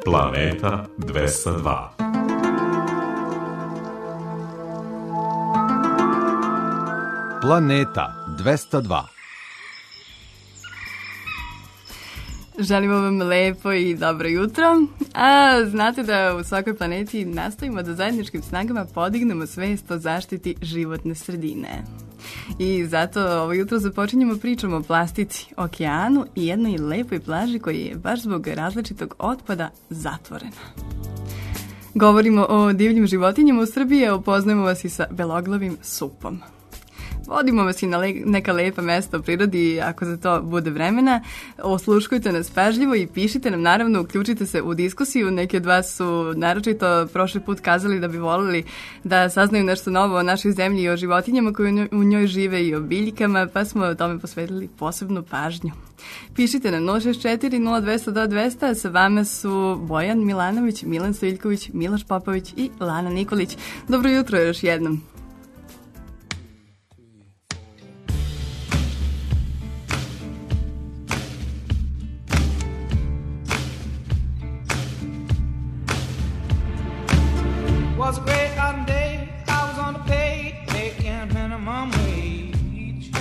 Planeta 202. Planeta 202. Želimo vam lepo i dobro jutro. A znate da u svakoj planeti nastojimo da zajedničkim snagama podignemo svest o zaštiti životne sredine. I zato ovo jutro započinjemo pričom o plastici, okeanu i jednoj lepoj plaži koja je baš zbog različitog otpada zatvorena. Govorimo o divljim životinjama u Srbiji, a upoznajemo vas i sa beloglavim supom. Vodimo vas i na neka lepa mesta u prirodi, ako za to bude vremena. Osluškujte nas pažljivo i pišite nam, naravno, uključite se u diskusiju. Neki od vas su naročito prošli put kazali da bi volili da saznaju nešto novo o našoj zemlji i o životinjama koje u njoj žive i o biljkama, pa smo tome posvetili posebnu pažnju. Pišite na 064 0200 200, sa vama su Bojan Milanović, Milan Stojiljković, Miloš Popović i Lana Nikolić. Dobro jutro još jednom. Was a great autumn day, I was on the pay, making minimum wage.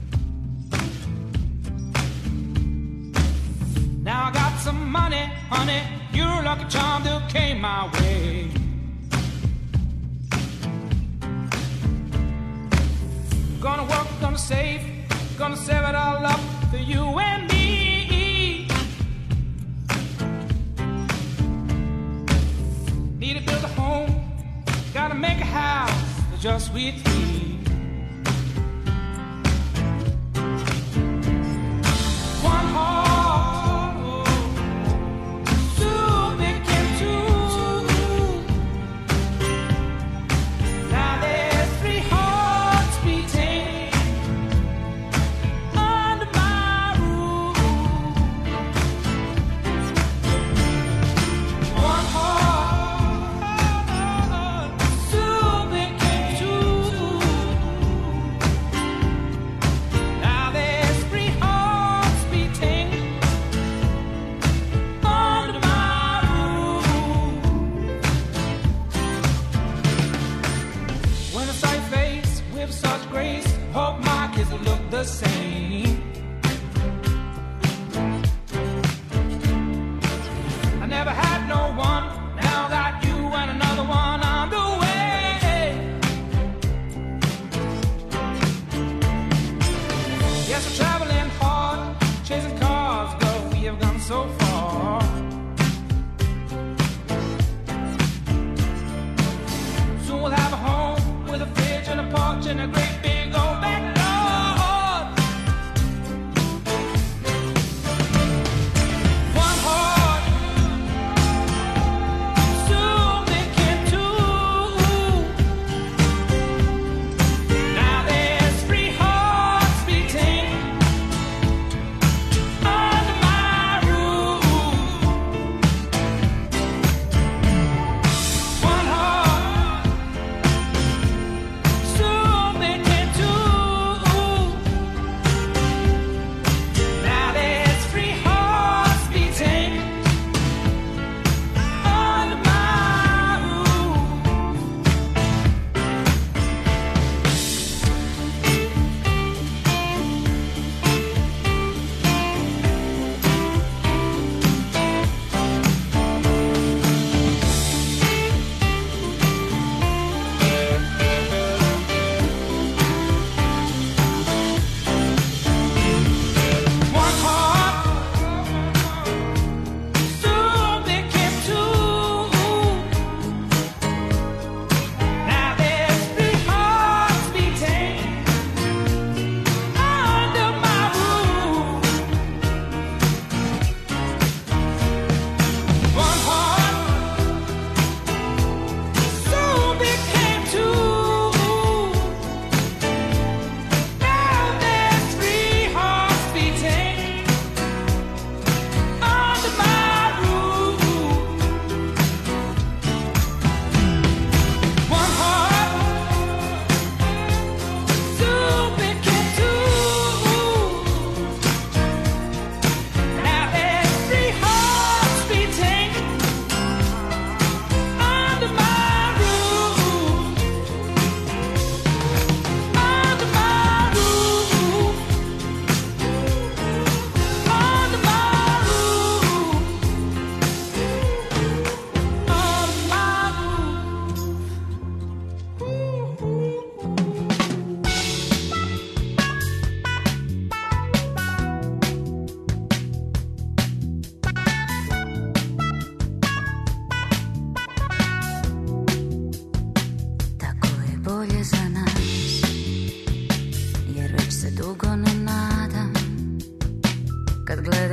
Now I got some money, honey, you're a lucky charm that came my way. Gonna work, gonna save it all up for you and me. Need to build a home, gotta make a house just with me. One heart, two became two. Now there's three hearts beating under my roof. One heart, two became two. Now there's three hearts beating under my roof. When I saw your face with such grace, hope my kids will look the same. I never had no one, now got you and another one on the way. Yes, we're traveling hard, chasing cars, but we have gone so far. Soon we'll have a home with a fridge and a porch and a great big old backyard. One heart, soon became two. Now there's three hearts beating under my roof. One heart, soon became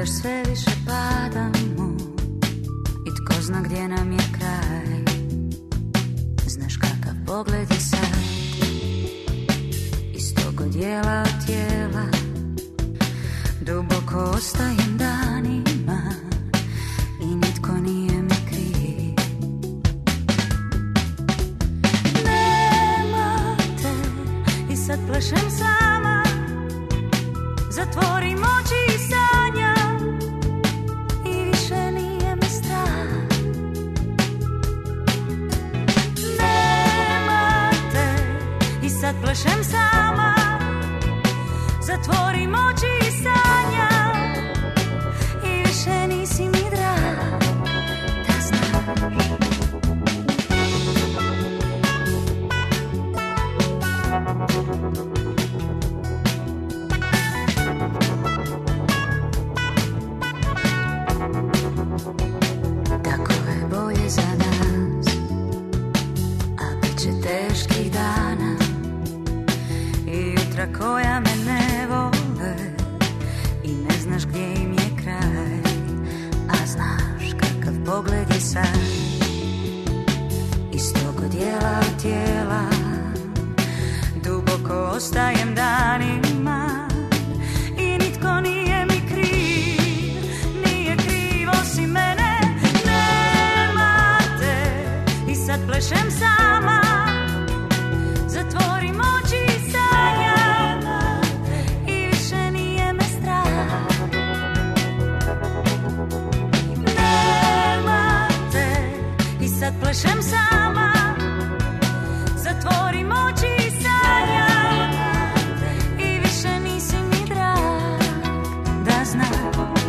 baš sve više padamo i tko zna gdje nam je kraj. Znaš kakav pogled je sad, iz tog odjela od tijela duboko ostajem danima i nitko nije mi kriv. Nema te i sad plešem sama, zatvorim oči i sanjam i više nije me strah. Nema te i sad plešem sama, zatvorim oči i sanjam i više nisi mi drag, da znaš. Tako je bolje za nas, a bit će teških dana i jutra koja me ne vole i ne znaš gdje im je kraj. A znaš kakav pogled je sad, iz tog odjela od tijela duboko ostajem danima i nitko nije mi kriv, nije kriv osim mene. Nema te i sad plešem sama, zatvorim oči i sanjam i više nije me strah. Nema te i sad plešem sama, zatvorim oči i sanjam i više nisi mi drag, da znaš.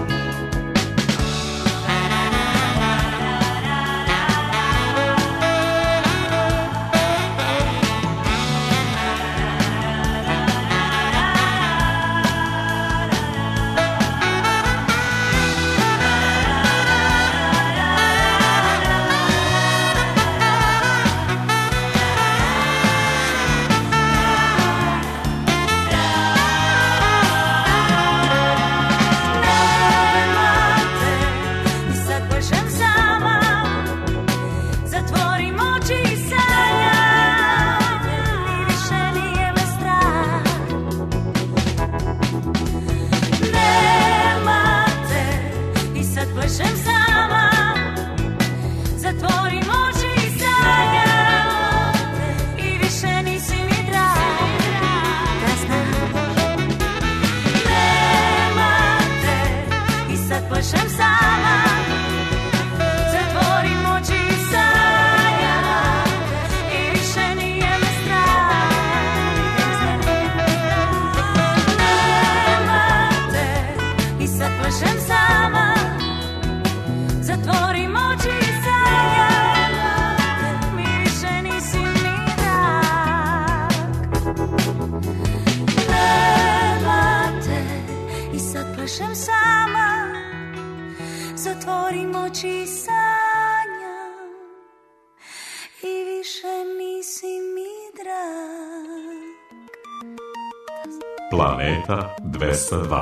Planeta 202.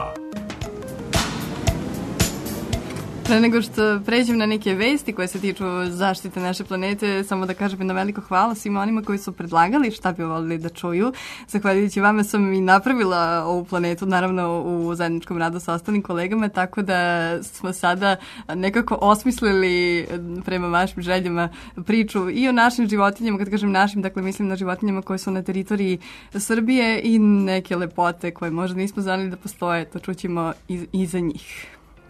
Pre nego što pređem na neke vesti koje se tiču zaštite naše planete, samo da kažem jedno veliko hvala svima onima koji su predlagali šta bi volili da čuju. Zahvaljujući vama sam i napravila ovu planetu, naravno u zajedničkom radu sa ostalim kolegama, tako da smo sada nekako osmislili prema vašim željama priču i o našim životinjama. Kad kažem našim, dakle mislim na životinjama koje su na teritoriji Srbije i neke lepote koje možda nismo znali da postoje, to čućemo i za njih.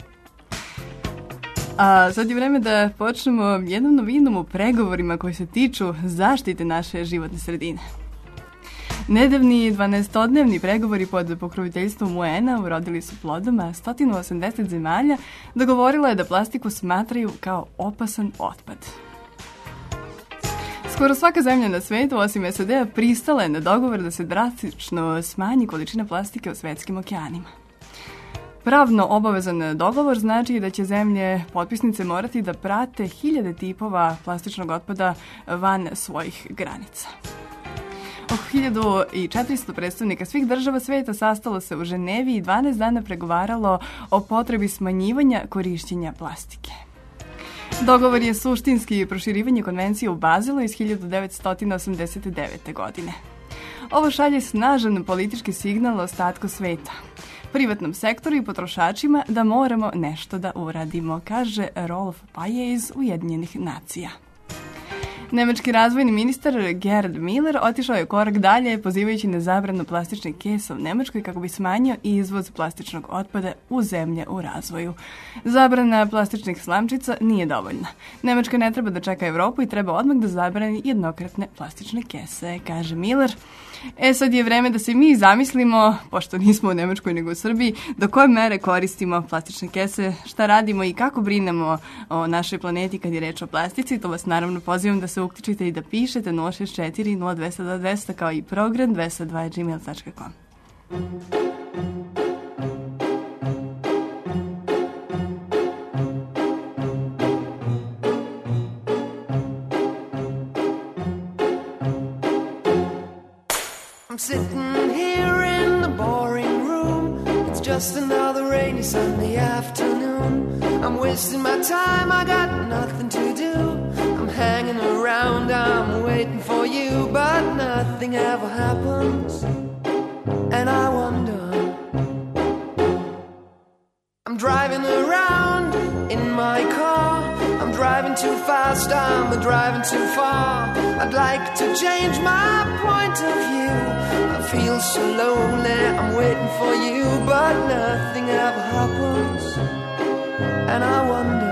A sad je vreme da počnemo jednom novinom u pregovorima koji se tiču zaštite naše životne sredine. Nedavni 12-dnevni pregovori pod pokroviteljstvom UN-a urodili su plodom, a 180 zemalja dogovorilo je da plastiku smatraju kao opasan otpad. Skoro svaka zemlja na svetu, osim SAD-a, pristala je na dogovor da se drastično smanji količina plastike u svetskim okeanima. Pravno obavezan dogovor znači da će zemlje potpisnice morati da prate 1000 tipova plastičnog otpada van svojih granica. Oko 1400 predstavnika svih država sveta sastalo se u Ženevi i 12 dana pregovaralo o potrebi smanjivanja korišćenja plastike. Dogovor je suštinski proširivanje konvencije u Bazilu iz 1989. godine. Ovo šalje snažan politički signal ostatku sveta, privatnom sektoru i potrošačima da moramo nešto da uradimo, kaže Rolf Paje iz Ujedinjenih nacija. Nemački razvojni ministar Gerd Müller otišao je korak dalje pozivajući na zabranu plastičnih kesa u Nemačkoj kako bi smanjio izvoz plastičnog otpada u zemlje u razvoju. Zabrana plastičnih slamčica nije dovoljna. Nemačka ne treba da čeka Evropu i treba odmah da zabrani jednokratne plastične kese, kaže Müller. Sad je vreme da se mi zamislimo, pošto nismo u Nemačkoj nego u Srbiji, do koje mere koristimo plastične kese, šta radimo i kako brinemo o našoj planeti kad je reč o plastici. To vas naravno pozivam da se uključite i da pišete 064 0200 200 kao i program 202.gmail.com. I'm sitting here in the boring room. It's just another rainy Sunday afternoon. I'm wasting my time, I got nothing to do. I'm hanging around, I'm waiting for you, but nothing ever happens. And I wonder, I'm driving around in my car. I'm driving too fast, I'm driving too far. I'd like to change my point of view. I feel so lonely, I'm waiting for you, but nothing ever happens. And I wonder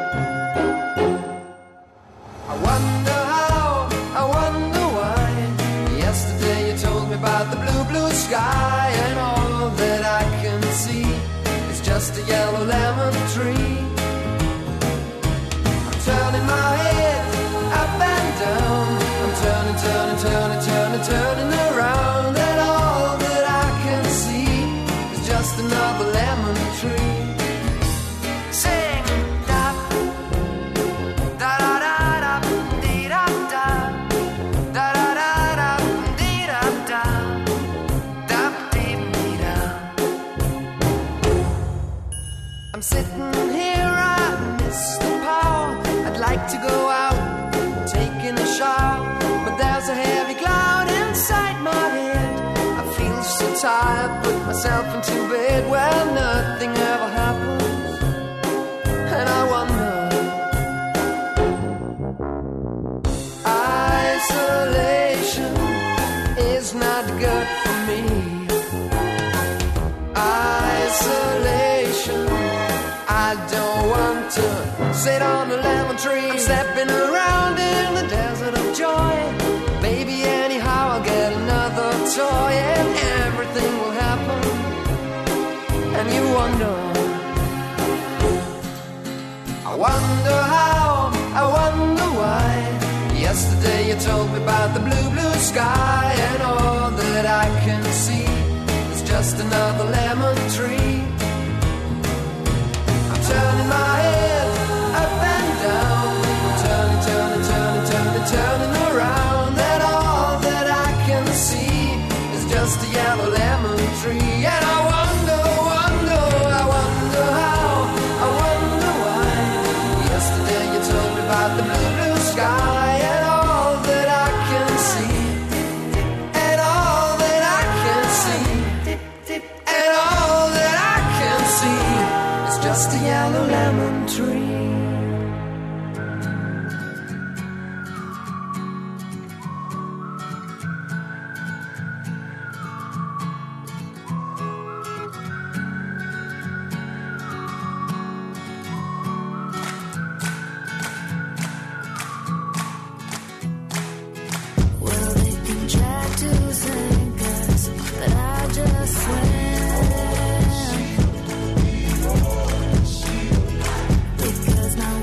how, I wonder why. Yesterday you told me about the blue, blue sky, and all that I can see is just a yellow lemon tree. I'm turning my head up and down. I'm turning, turning, turning, turning, turning around, and all that I can see is just another lemon tree. Sing da da da da da dee da da da da da da dee da da da dee dee da. I'm sitting here, I miss the power. I'd like to go out, taking a shower, but there's a heavy cloud inside my head. I feel so tired, put myself into bed where nothing ever happens. And I wonder, isolation is not good for me. Isolation, I don't want to sit on a lemon tree. I'm stepping around in the desert of joy. Maybe anyhow I'll get another toy and everything will happen. And you wonder, I wonder how, I wonder why. Yesterday you told me about the blue, blue sky, and all that I can see is just another lemon tree. I'm turning my head up and down. I'm turning, turning, turning, turning, turning around, and all that I can see is just a yellow lemon tree. And I wonder, wonder, I wonder how, I wonder why. Yesterday you told me about the blue, blue sky, and all that I can see, and all that I can see, and all that I can see is just a yellow lemon tree. Well, they can try to sink us, but I just swim. Because my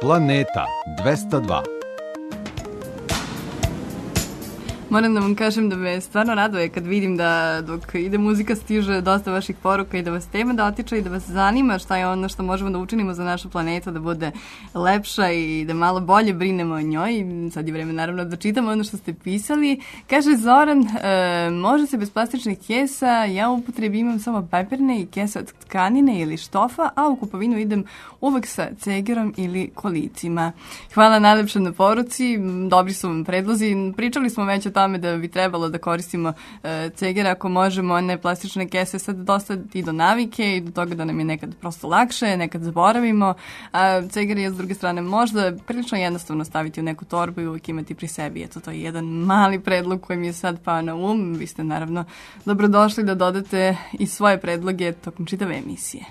Planeta 202. Moram da vam kažem da me stvarno raduje kad vidim da dok ide muzika stiže dosta vaših poruka i da vas tema dotiče i da vas zanima šta je ono što možemo da učinimo za našu planetu da bude lepša i da malo bolje brinemo o njoj. Sad je vreme naravno da čitamo ono što ste pisali. Kaže Zoran, može se bez plastičnih kesa, ja u upotrebi imam samo papirne i kese od tkanine ili štofa, a u kupovinu idem uvek sa cegerom ili kolicima. Hvala najlepše na poruci, dobri su vam predlozi, pričali smo već o tome da bi trebalo da koristimo cegere ako možemo, one plastične kese, sad dosta i do navike i do toga da nam je nekad prosto lakše, nekad zaboravimo, a cegere je s druge strane možda prilično jednostavno staviti u neku torbu i uvijek imati pri sebi. Eto, to je jedan mali predlog koji mi je sad pao na um. Vi ste naravno dobrodošli da dodate i svoje predloge tokom čitave emisije.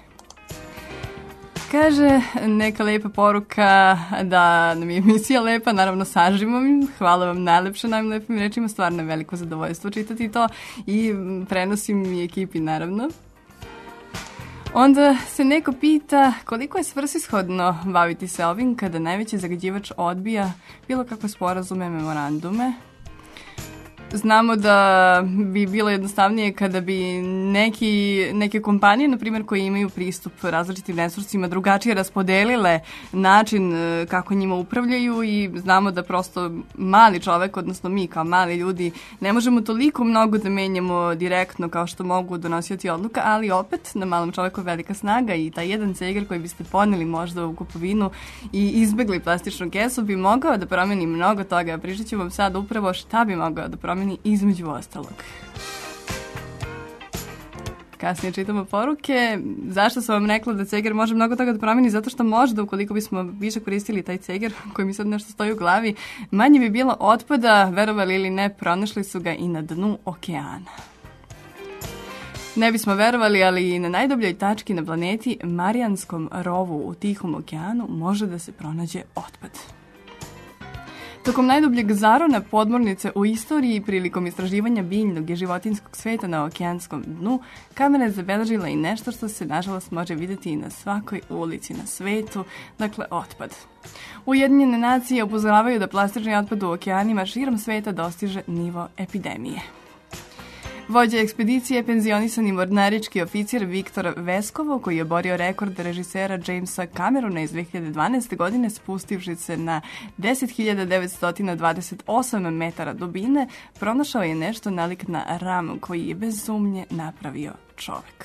Kaže neka lepa poruka da nam je emisija lepa, naravno sažimo mi. Hvala vam najlepše na ovim lepim rečima, stvarno je veliko zadovoljstvo čitati to i prenosim i ekipi naravno. Onda se neko pita koliko je svrsishodno baviti se ovim kada najveći zagađivač odbija bilo kakve sporazume, memorandume. Znamo da bi bilo jednostavnije kada bi neke kompanije, na primjer, koje imaju pristup različitim resursima, drugačije raspodelile način kako njima upravljaju i znamo da prosto mali čovek, odnosno mi kao mali ljudi, ne možemo toliko mnogo da menjamo direktno kao što mogu donosioci odluka, ali opet na malom čoveku je velika snaga i taj jedan ceger koji biste poneli možda u kupovinu i izbegli plastičnu kesu bi mogao da promeni mnogo toga. Pričat ću vam sad upravo šta bi mogao da promeni između ostalog. Kasnije čitamo poruke. Zašto sam vam rekla da ceger može mnogo toga da promeni? Zato što možda, ukoliko bismo više koristili taj ceger, koji mi sad nešto stoji u glavi, manje bi bilo otpada, verovali ili ne, pronašli su ga i na dnu okeana. Ne bismo verovali, ali i na najdubljoj tački na planeti, Marijanskom rovu u Tihom okeanu, može da se pronađe otpad. Tokom najdubljeg zarona podmornice u istoriji prilikom istraživanja biljnog i životinjskog sveta na okeanskom dnu, kamera je zabeležila i nešto što se nažalost može vidjeti i na svakoj ulici na svetu, dakle otpad. Ujedinjene nacije upozoravaju da plastični otpad u okeanima širom sveta dostiže nivo epidemije. Vođa ekspedicije, penzionisani mornarički oficir Viktor Veskovo, koji je borio rekord režisera Jamesa Camerona iz 2012. godine spustivši se na 10.928 metara dubine, pronašao je nešto nalik na ram koji je bez sumnje napravio čovek.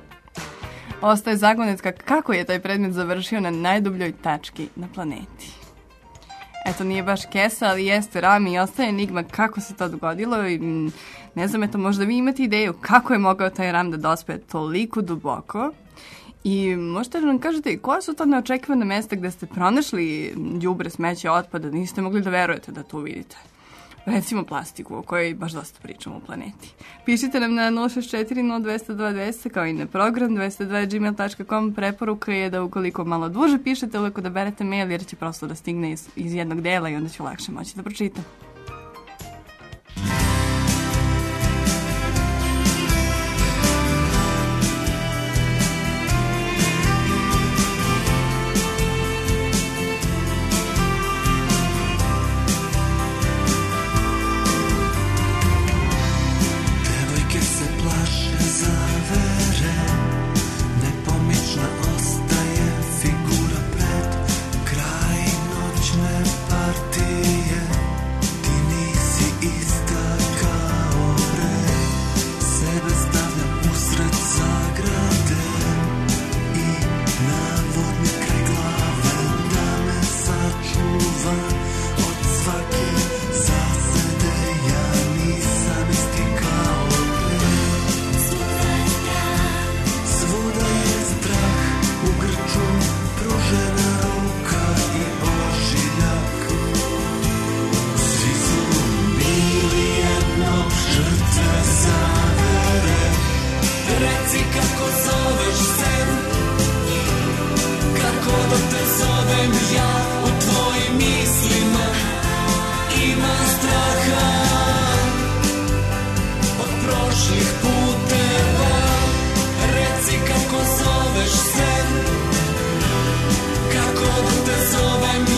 Ostaje zagonetka kako je taj predmet završio na najdubljoj tački na planeti. Eto, nije baš kesa, ali jeste ram i ostaje enigma kako se to dogodilo i ne znam, eto, možda vi imate ideju kako je mogao taj ram da dospe toliko duboko i možete da nam kažete koja su to neočekivana mesta gde ste pronašli đubre, smeće, otpada, da niste mogli da verujete da to vidite. Recimo plastiku, o kojoj baš dosta pričamo u planeti. Pišite nam na 064 0202 200 kao i na program 202.gmail.com. Preporuka je da ukoliko malo duže pišete, uvijek da berete mail jer će prosto da stigne iz jednog dela i onda ću lakše moći da pročitam. Kako da te zovem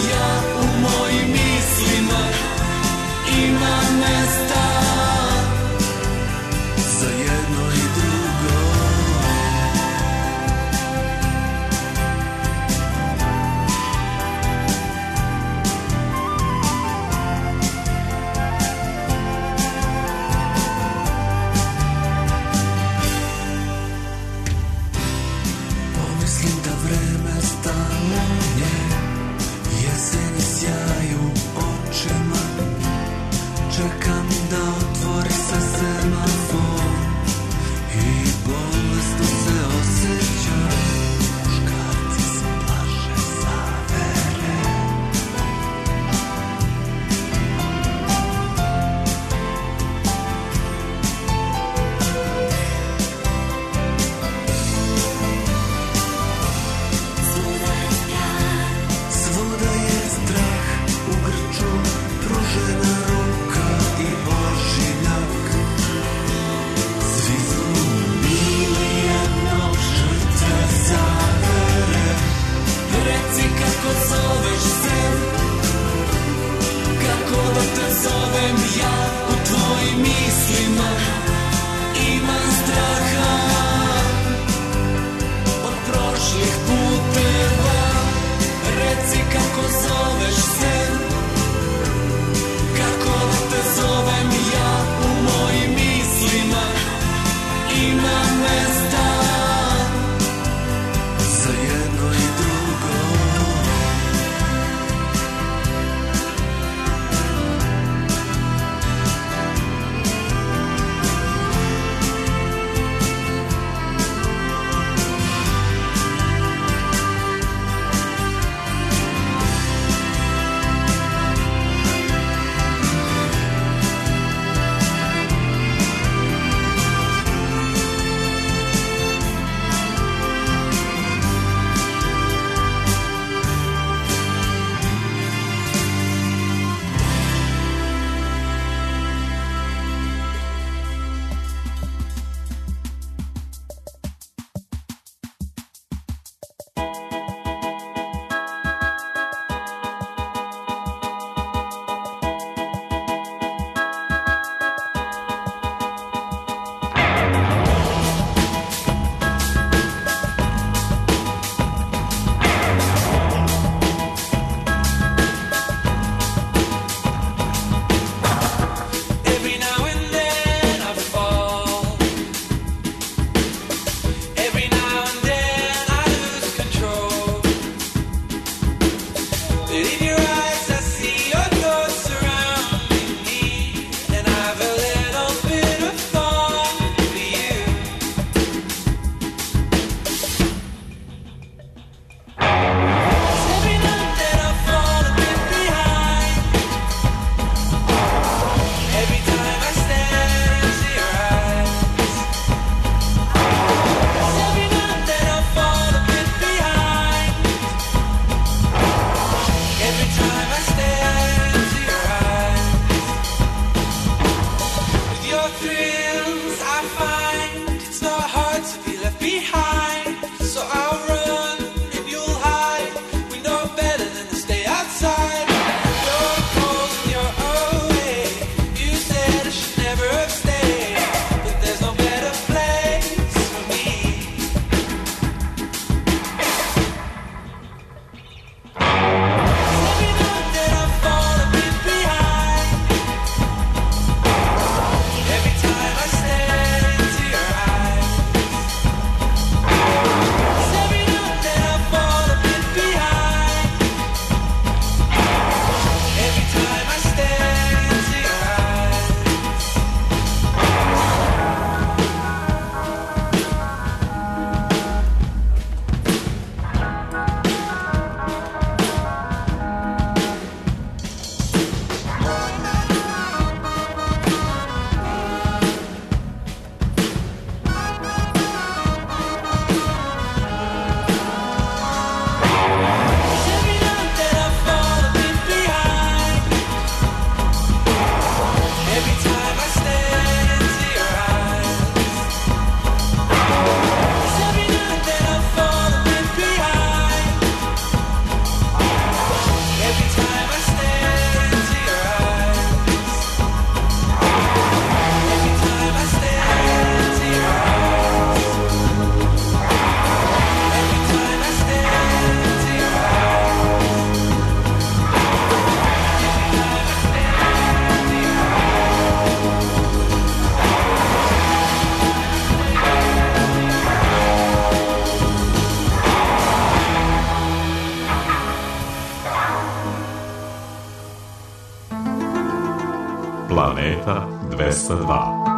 Planeta 202.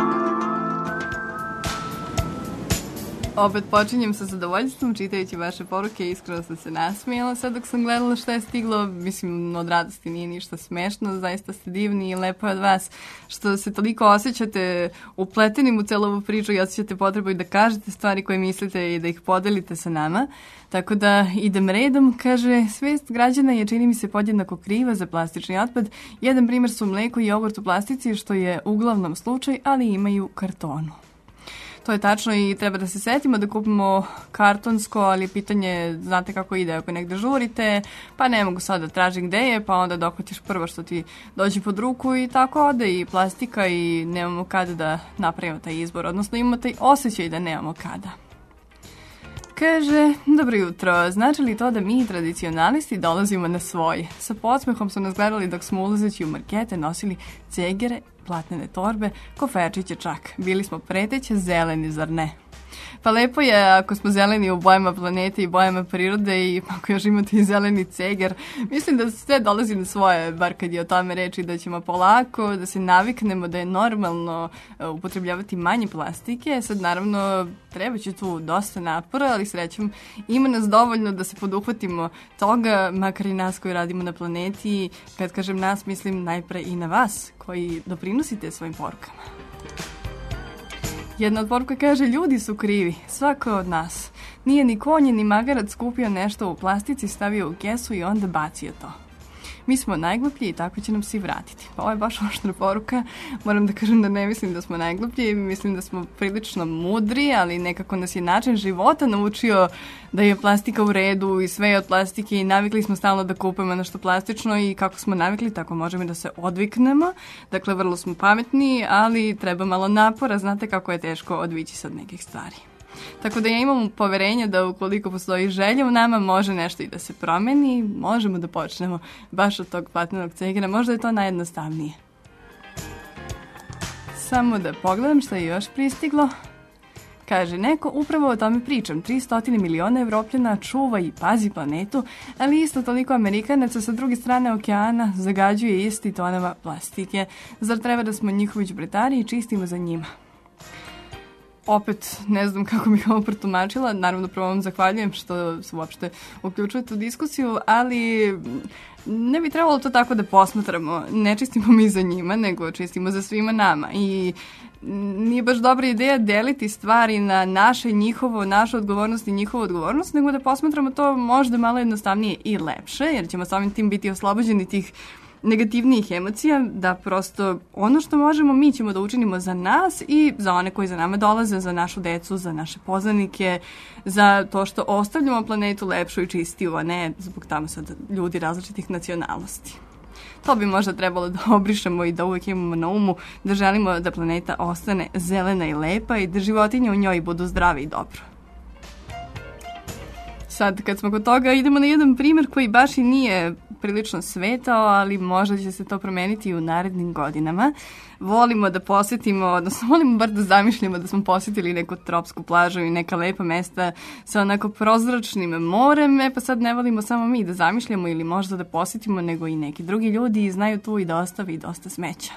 Opet počinjem sa zadovoljstvom čitajući vaše poruke, iskreno sam se nasmijela sad dok sam gledala šta je stiglo. Mislim, od radosti nije ništa smešno, zaista ste divni i lepo je od vas što se toliko osjećate upletenim u celu ovu priču i osjećate potrebu i da kažete stvari koje mislite i da ih podelite sa nama. Tako da idem redom, kaže, svest građana je čini mi se podjednako kriva za plastični otpad. Jedan primjer su mleko i jogurt u plastici, što je uglavnom slučaj, ali imaju kartonu. To je tačno i treba da se setimo da kupimo kartonsko, ali pitanje, znate kako ide, ako negde žurite, pa ne mogu sad da tražim gde je, pa onda dohvatiš prvo što ti dođe pod ruku i tako ode i plastika i nemamo kada da napravimo taj izbor, odnosno imamo taj osjećaj da nemamo kada. Kaže, dobro jutro, znači li to da mi tradicionalisti dolazimo na svoje? Sa podsmehom su nas gledali dok smo ulazeći u markete nosili cegere, platnene torbe, koferčiće čak. Bili smo preteće zeleni, zar ne? Pa lepo je ako smo zeleni u bojama planete i bojama prirode i ako još imate i zeleni ceger. Mislim da sve dolazi na svoje, bar kad je o tome reči, da ćemo polako, da se naviknemo da je normalno upotrebljavati manje plastike. Sad naravno treba će tu dosta napora, ali srećom ima nas dovoljno da se poduhvatimo toga, makar i nas koji radimo na planeti. Kad kažem nas, mislim najpre i na vas koji doprinosite svojim porukama. Jedna od poruka kaže, ljudi su krivi, svako od nas. Nije ni konje ni magarac kupio nešto u plastici, stavio u kesu i onda bacio to. Mi smo najgluplji i tako će nam se i vratiti. Pa ovo je baš oštra poruka. Moram da kažem da ne mislim da smo najgluplji, mislim da smo prilično mudri, ali nekako nas je način života naučio da je plastika u redu i sve je od plastike i navikli smo stalno da kupujemo nešto plastično i kako smo navikli, tako možemo da se odviknemo. Dakle, vrlo smo pametni, ali treba malo napora, znate kako je teško odvići se od nekih stvari. Tako da ja imam poverenja da ukoliko postoji želja u nama, može nešto i da se promeni, možemo da počnemo baš od tog platnenog cegera, možda je to najjednostavnije. Samo da pogledam što je još pristiglo. Kaže neko, upravo o tome pričam, 300 miliona Evropljana čuva i pazi planetu, ali isto toliko Amerikanaca sa druge strane okeana zagađuje isti tonama plastike. Zar treba da smo njihovi đubretari i čistimo za njima? Opet, ne znam kako bih ovo protumačila, naravno prvo vam zahvaljujem što se uopšte uključujete u diskusiju, ali ne bi trebalo to tako da posmatramo. Ne čistimo mi za njima, nego čistimo za svima nama i nije baš dobra ideja deliti stvari na naše i njihovo, našu odgovornost i njihovu odgovornost, nego da posmatramo to možda malo jednostavnije i lepše, jer ćemo samim tim biti oslobođeni tih negativnijih emocija, da prosto ono što možemo mi ćemo da učinimo za nas i za one koji za nama dolaze, za našu decu, za naše poznanike, za to što ostavljamo planetu lepšu i čistiju, a ne zbog tamo sad ljudi različitih nacionalnosti. To bi možda trebalo da obrišemo i da uvijek imamo na umu da želimo da planeta ostane zelena i lepa i da životinje u njoj budu zdrave i dobro. Sad, kad smo kod toga, idemo na jedan primjer koji baš i nije prilično svetao, ali možda će se to promeniti i u narednim godinama. Volimo da posjetimo, odnosno volimo bar da zamišljamo da smo posjetili neku tropsku plažu i neka lepa mesta sa onako prozračnim morem, pa sad ne volimo samo mi da zamišljamo ili možda da posjetimo, nego i neki drugi ljudi i znaju tu i da ostavi dosta smeća.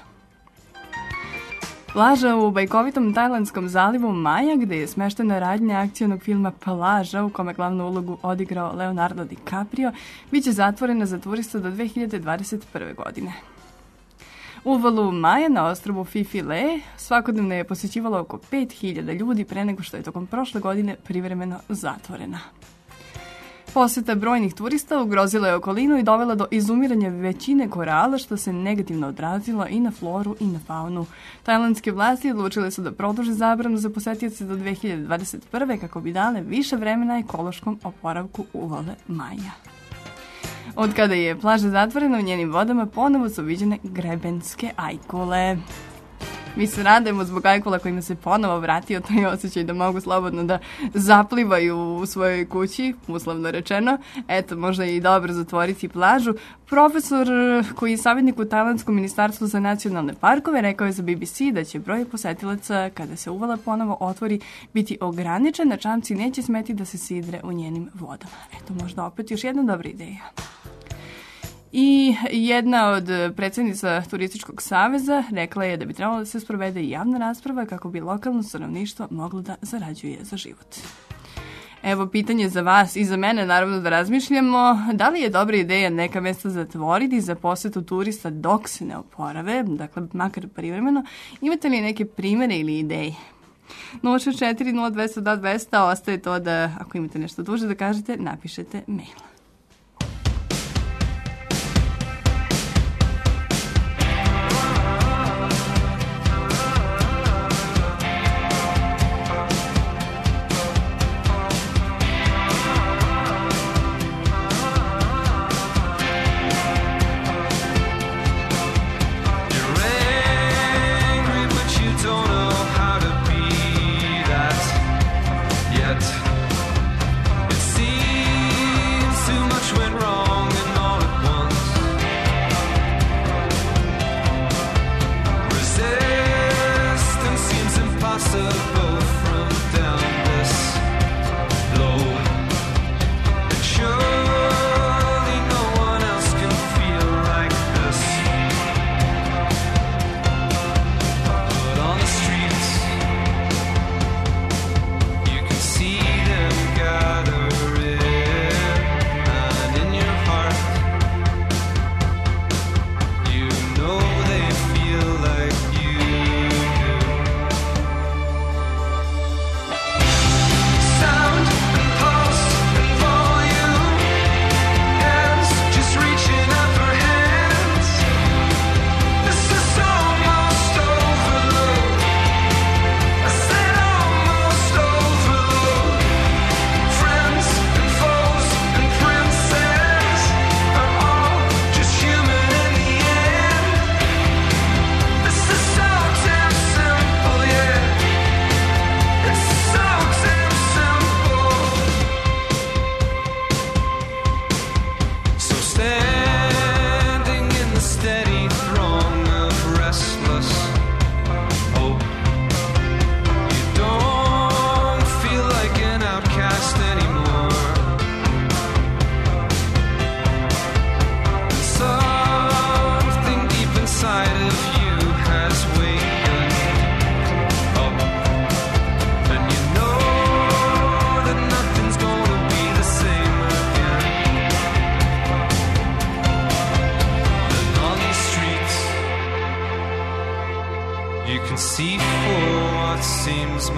Plaža u bajkovitom tajlandskom zalivu Maja, gde je smeštena radnja akcionog filma Plaža, u kome glavnu ulogu odigrao Leonardo DiCaprio, bit će zatvorena za turista do 2021. godine. Uvalu Maja na ostrvu Phi Phi Le svakodnevno je posjećivalo oko 5000 ljudi pre nego što je tokom prošle godine privremeno zatvorena. Posjeta brojnih turista ugrozila je okolinu i dovela do izumiranja većine korala, što se negativno odrazilo i na floru i na faunu. Tajlandske vlasti odlučile su da produže zabranu za posetioce do 2021. kako bi dale više vremena ekološkom oporavku uvale Maja. Od kada je plaža zatvorena, u njenim vodama ponovo su viđene grebenske ajkule. Mi se radujemo zbog ajkula kojima se ponovo vratio taj osjećaj da mogu slobodno da zaplivaju u svojoj kući, uslovno rečeno. Eto, možda je i dobro zatvoriti plažu. Profesor koji je savjetnik u Tajlandskom ministarstvu za nacionalne parkove rekao je za BBC da će broj posetilaca kada se uvala ponovo otvori biti ograničen, a čamci neće smeti da se sidre u njenim vodama. Eto, možda opet još jedna dobra ideja. I jedna od predsjednica Turističkog saveza rekla je da bi trebalo da se sprovede javna rasprava kako bi lokalno stanovništvo moglo da zarađuje za život. Evo pitanje za vas i za mene, naravno da razmišljamo, da li je dobra ideja neka mesta zatvoriti za posetu turista dok se ne oporave, dakle makar privremeno, imate li neke primjere ili ideje? 064 02 200, ostaje to da ako imate nešto duže da kažete, napišete mail. See for what seems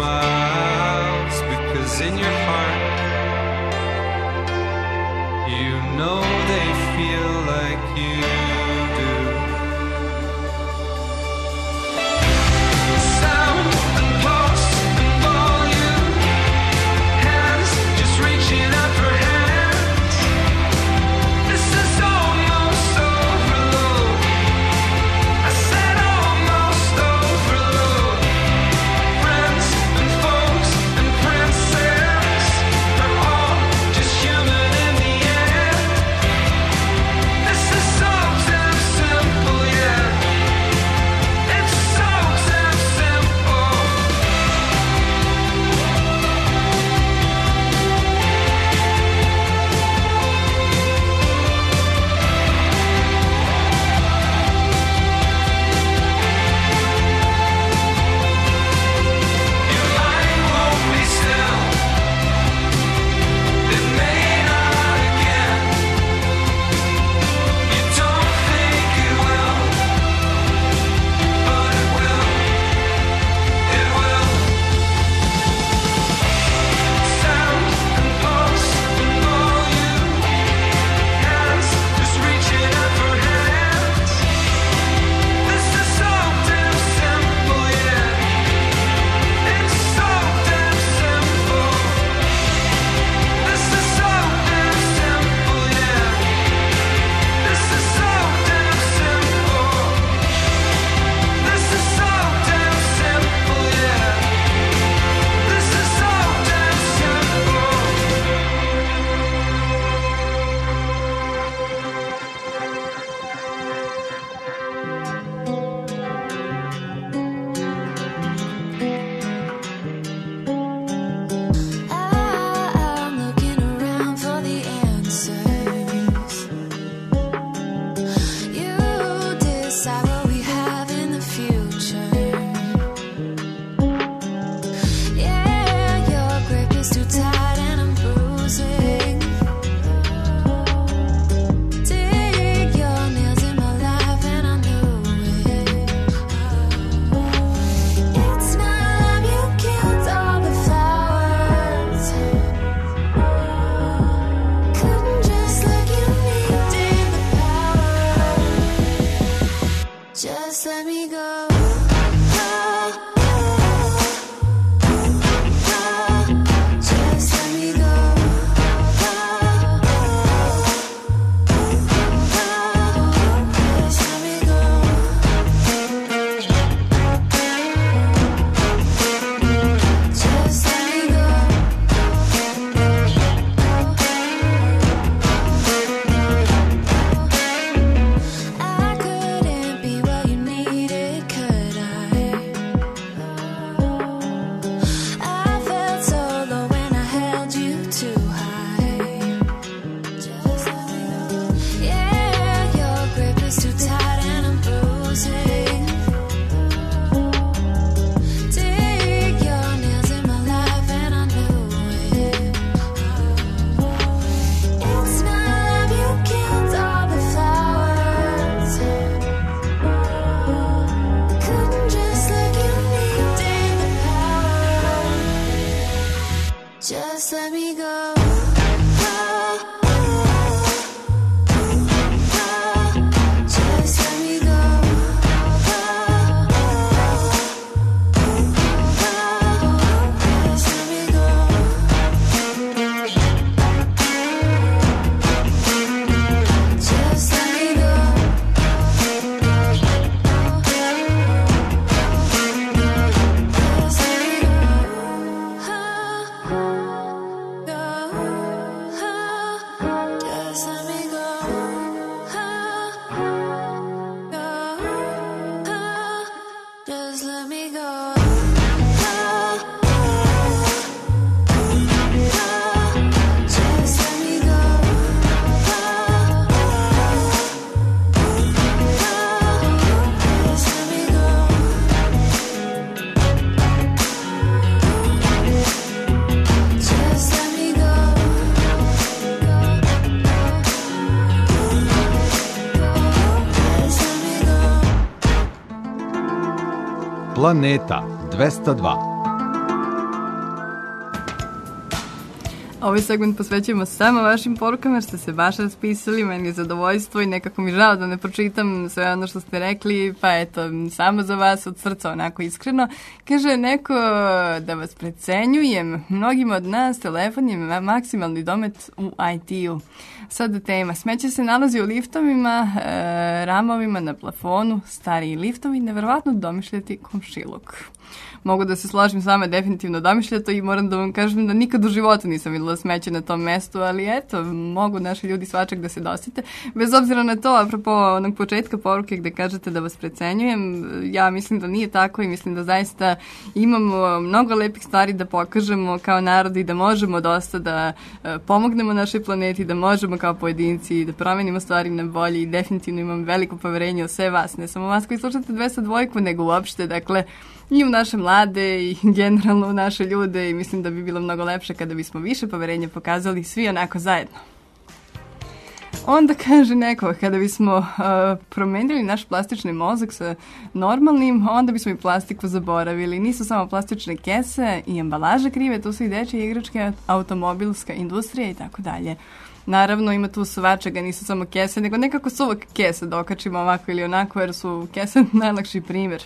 miles, because in your heart you know they feel like you do. Sound and pulse and volume, hands just reaching out for hands. This is almost overload. I said almost overload. Friends and folks and princess, they're all just human in the end. This is so Just let me go. Just let me go. Just let me go. Just let me go. I couldn't be what you needed, could I? I felt so low when I held you too high. Just let me go. Yeah, your grip is too tight and I'm bruising. Dig your nails in my life and I knew it. It's not love, you killed all the flowers. Couldn't just look, you needed the power. Just let me go. Just let me go. Just let me go. Just let me go. Just let me go. Just let me go. Just let me go. Just let me go. Just let me go. Just let me go. Just let me go. Planeta 202. Ovaj segment posvećujemo samo vašim porukama jer ste se baš raspisali, meni je zadovoljstvo i nekako mi žao da ne pročitam sve ono što ste rekli, pa eto, samo za vas od srca, onako iskreno. Kaže neko da vas precenjujem, mnogima od nas telefon je maksimalni domet u IT-u. Sad tema, smeće se nalazi u liftovima, ramovima na plafonu, stariji liftovi, neverovatno domišljati komšiluk. Mogu da se složim s vama, definitivno domišljato i moram da vam kažem da nikad u životu nisam videla smeće na tom mestu, ali eto, mogu naši ljudi svačak da se dosete. Bez obzira na to, apropo onog početka poruke gde kažete da vas precenjujem, ja mislim da nije tako i mislim da zaista imamo mnogo lepih stvari da pokažemo kao narod i da možemo dosta da pomognemo našoj planeti, da možemo kao pojedinci da promenimo stvari na bolje i definitivno imam veliko poverenje u sve vas, ne samo vas koji slušate 202, nego uopšte, dakle, i u naše mlade i generalno u naše ljude i mislim da bi bilo mnogo lepše kada bismo više poverenja pokazali svi onako zajedno. Onda kaže neko, kada bismo promenili naš plastični mozak sa normalnim, onda bismo i plastiku zaboravili. Nisu samo plastične kese i ambalaže krive, to su i dečje igračke, automobilska industrija i tako dalje. Naravno, ima tu svačega, nisu samo kese, nego nekako su uvek kese da okačimo ovako ili onako, jer su kese najlakši primjer.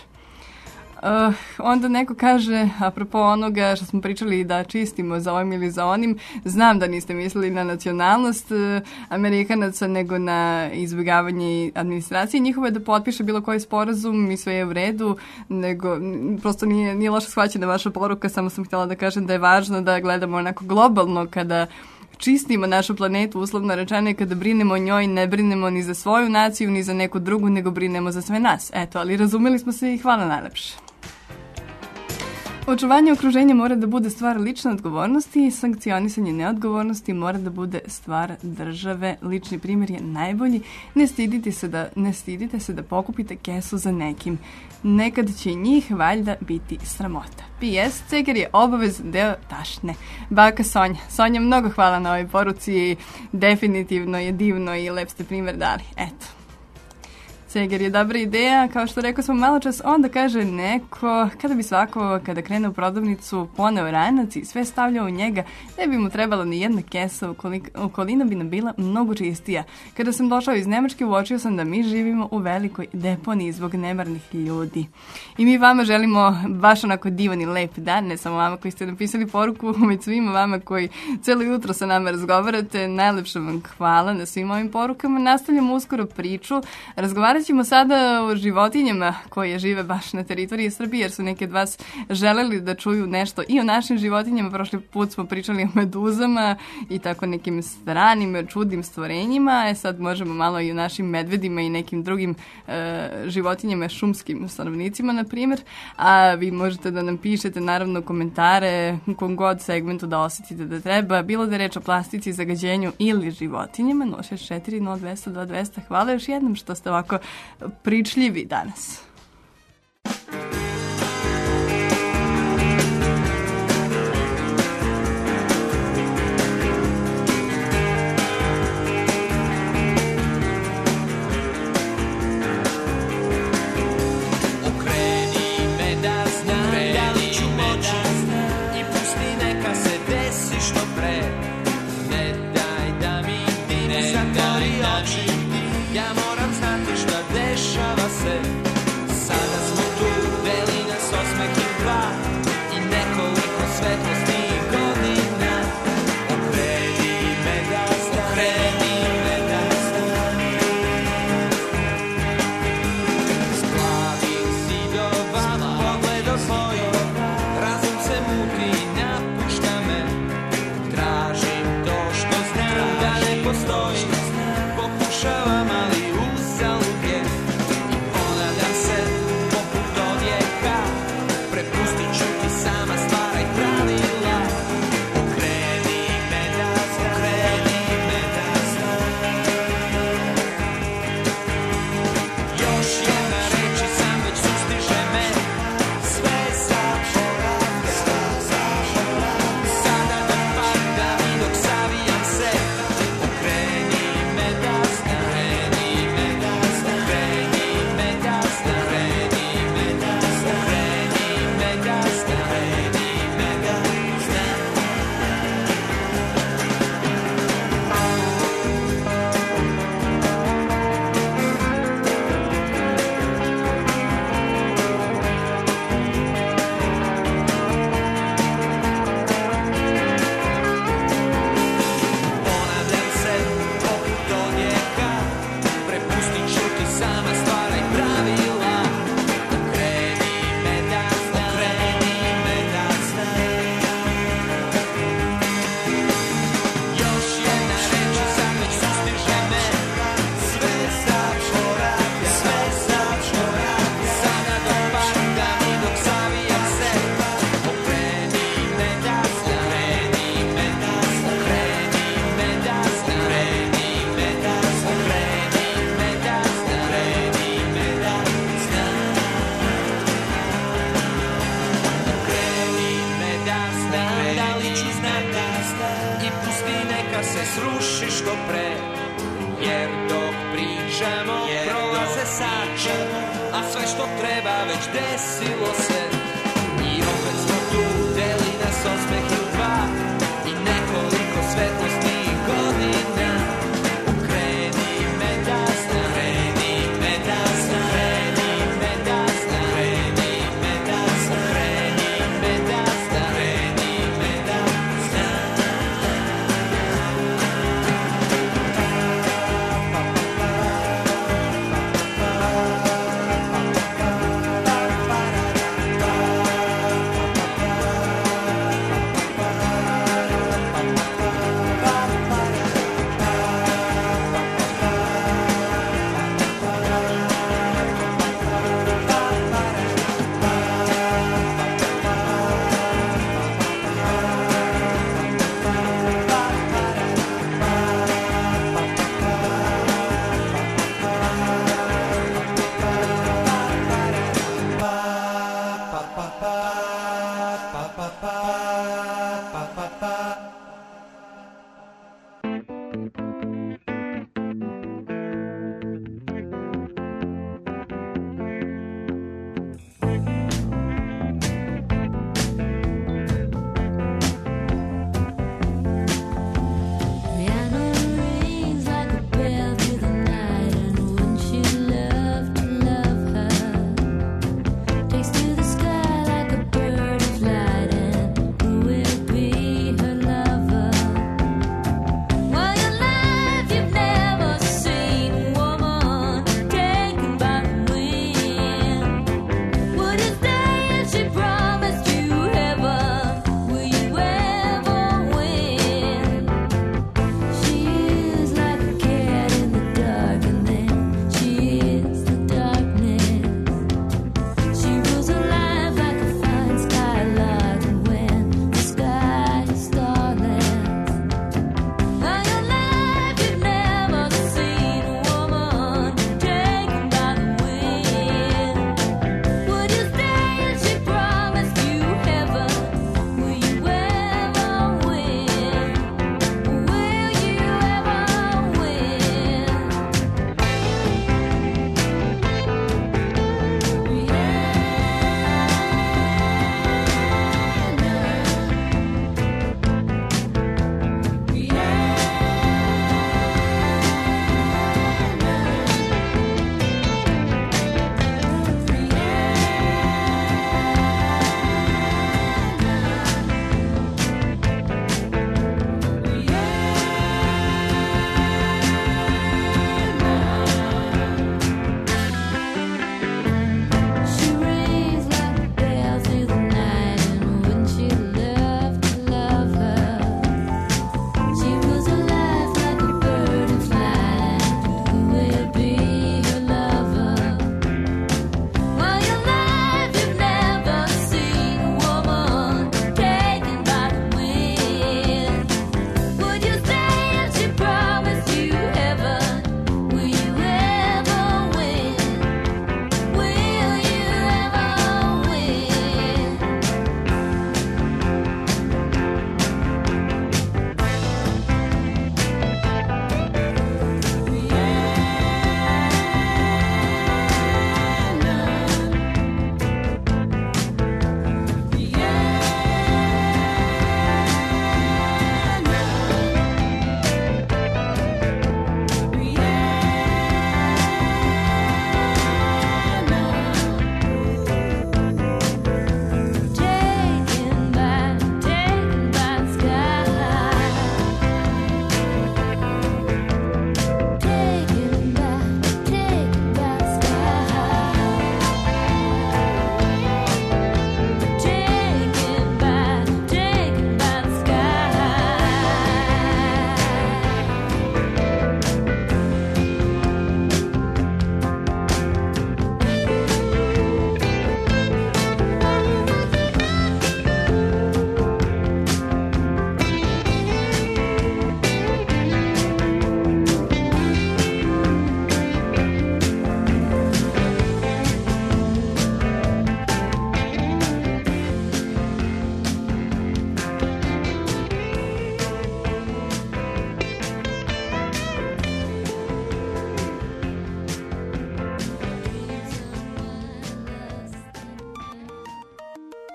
Onda neko kaže, apropo onoga što smo pričali da čistimo za ovim ili za onim, znam da niste mislili na nacionalnost Amerikanaca, nego na izbjegavanje administracije njihove da potpiše bilo koji sporazum i sve je u redu, nego prosto nije loša shvaćena vaša poruka, samo sam htjela da kažem da je važno da gledamo onako globalno kada čistimo našu planetu, uslovno rečeno, i kada brinemo o njoj, ne brinemo ni za svoju naciju, ni za neku drugu, nego brinemo za sve nas. Eto, ali razumeli smo se i hvala najlepše. Očuvanje okruženja mora da bude stvar lične odgovornosti i sankcionisanje neodgovornosti mora da bude stvar države. Lični primjer je najbolji. Ne stidite se da pokupite kesu za nekim. Nekad će njih valjda biti sramota. P.S. Ceger je obavez deo tašne. Baka Sonja. Sonja, mnogo hvala na ovoj poruci. Definitivno je divno i lep ste primjer dali. Eto. Ceger je dobra ideja, kao što rekao smo malo čas, onda kaže neko, kada bi svako, kada krene u prodavnicu, poneo ranac i sve stavljao u njega, ne bi mu trebala ni jedna kesa, okolina bi nam bila mnogo čistija. Kada sam došao iz Nemačke, uočio sam da mi živimo u velikoj deponiji zbog nemarnih ljudi. I mi vama želimo baš onako divan i lep dan, ne samo vama koji ste napisali poruku, već svima vama koji cijelo jutro sa nama razgovarate. Najlepše vam hvala na svim ovim porukama. Nastavljamo uskoro priču. Razgovarat ćemo sada o životinjama koje žive baš na teritoriji Srbije, jer su neki od vas želeli da čuju nešto i o našim životinjama. Prošli put smo pričali o meduzama i tako nekim stranim, čudnim stvorenjima. Sad možemo malo i o našim medvedima i nekim drugim životinjama, šumskim stanovnicima, na primjer. A vi možete da nam pišete naravno komentare u kom god segmentu da osjetite da treba, bilo da je reč o plastici, zagađenju ili životinjama. 064 0200 2200. Hvala još jednom što ste ovako pričljivi danas.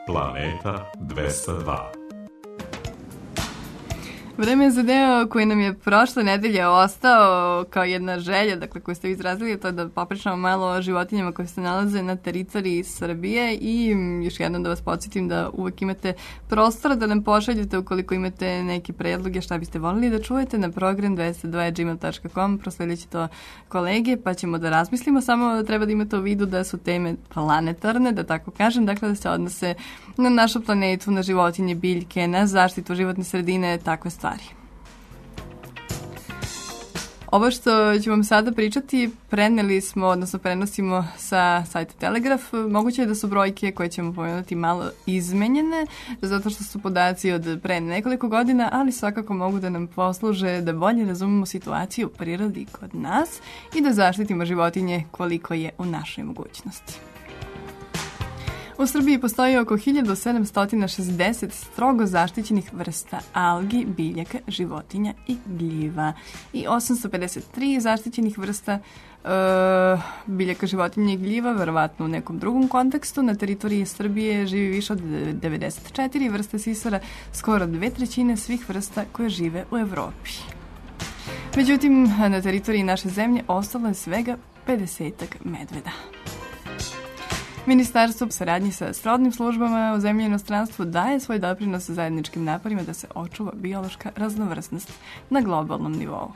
Planeta 202. Vreme je za deo koji nam je prošle nedelje ostao kao jedna želja, dakle koju ste vi izrazili, to je da popričamo malo o životinjama koje se nalaze na teritoriji Srbije i još jednom da vas podsjetim da uvek imate prostora da nam pošaljete ukoliko imate neke predloge šta biste volili da čujete na program 202.gmail.com, prosledit će to kolege pa ćemo da razmislimo, samo treba da imate u vidu da su teme planetarne, da tako kažem, dakle da se odnose na našu planetu, na životinje, biljke, na zaštitu životne sredine, takve stvari. Ovo što ću vam sada pričati preneli smo, odnosno prenosimo sa sajta Telegraf. Moguće je da su brojke koje ćemo pomenuti malo izmenjene, zato što su podaci od pre nekoliko godina, ali svakako mogu da nam posluže da bolje razumemo situaciju u prirodi kod nas i da zaštitimo životinje koliko je u našoj mogućnosti. U Srbiji postoji oko 1760 strogo zaštićenih vrsta algi, biljaka, životinja i gljiva i 853 zaštićenih vrsta biljaka, životinja i gljiva, verovatno u nekom drugom kontekstu. Na teritoriji Srbije živi više od 94 vrste sisara, skoro 2/3 svih vrsta koje žive u Evropi. Međutim, na teritoriji naše zemlje ostalo je svega 50-ak medveda. Ministarstvo u saradnji sa srodnim službama u zemlji i inostranstvu daje svoj doprinos zajedničkim naporima da se očuva biološka raznovrsnost na globalnom nivou.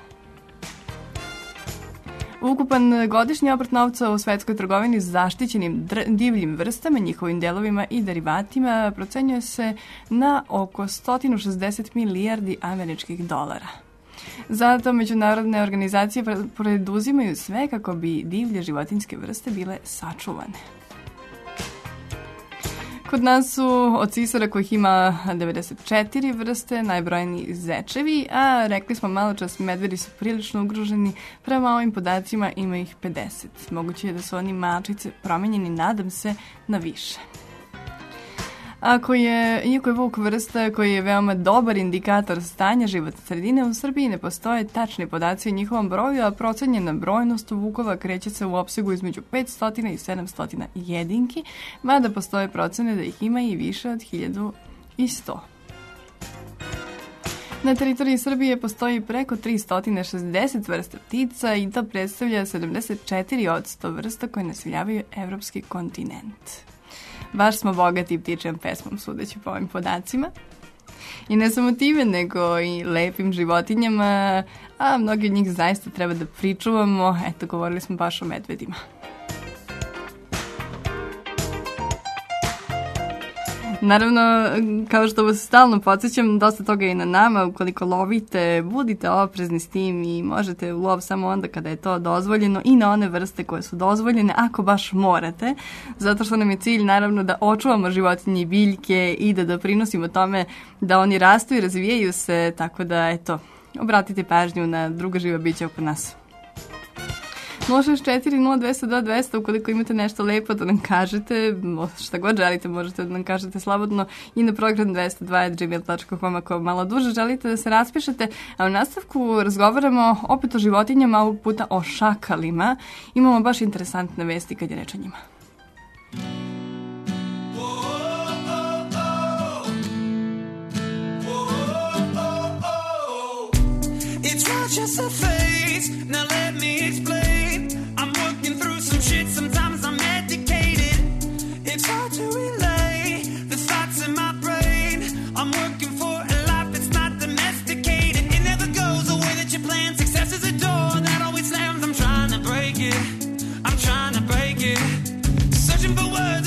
Ukupan godišnji obrt novca u svetskoj trgovini s zaštićenim divljim vrstama, njihovim delovima i derivatima procenjuje se na oko 160 milijardi američkih dolara. Zato međunarodne organizacije preduzimaju sve kako bi divlje životinjske vrste bile sačuvane. Kod nas su od sisara kojih ima 94 vrste najbrojniji zečevi, a rekli smo malo čas medvedi su prilično ugroženi, prema ovim podacima ima ih 50. Moguće je da su oni mačice promenjeni, nadam se, na više. Iako je vuk vrsta koji je veoma dobar indikator stanja životne sredine, u Srbiji ne postoje tačni podaci o njihovom broju, a procenjena brojnost vukova kreće se u opsegu između 500 i 700 jedinki, mada postoje procene da ih ima i više od 1100. Na teritoriji Srbije postoji preko 360 vrsta ptica i to predstavlja 74% vrsta koje naseljavaju evropski kontinent. Baš smo bogati ptičijom pesmom, sudeći po ovim podacima. I ne samo time, nego i lepim životinjama, a mnogi od njih zaista treba da pričuvamo. Eto, govorili smo baš o medvedima. Naravno, kao što vas stalno podsjećam, dosta toga je i na nama. Ukoliko lovite, budite oprezni s tim i možete u lov samo onda kada je to dozvoljeno i na one vrste koje su dozvoljene, ako baš morate. Zato što nam je cilj, naravno, da očuvamo životinje i biljke i da doprinosimo tome da oni rastu i razvijaju se, tako da, eto, obratite pažnju na druga živa bića oko nas. 064-0202-200, ukoliko imate nešto lepo da nam kažete, šta god želite, možete da nam kažete slobodno i na program 202.gmail.com ako malo duže želite da se raspišete. A u nastavku razgovaramo opet o životinjama, ovog puta o šakalima. Imamo baš interesantne vesti kad je reč o njima. It's not just a face, now let me explain. Sometimes I'm medicated. It's hard to relay the thoughts in my brain. I'm working for a life that's not domesticated. It never goes the way that you plan. Success is a door that always slams. I'm trying to break it. I'm trying to break it. Searching for words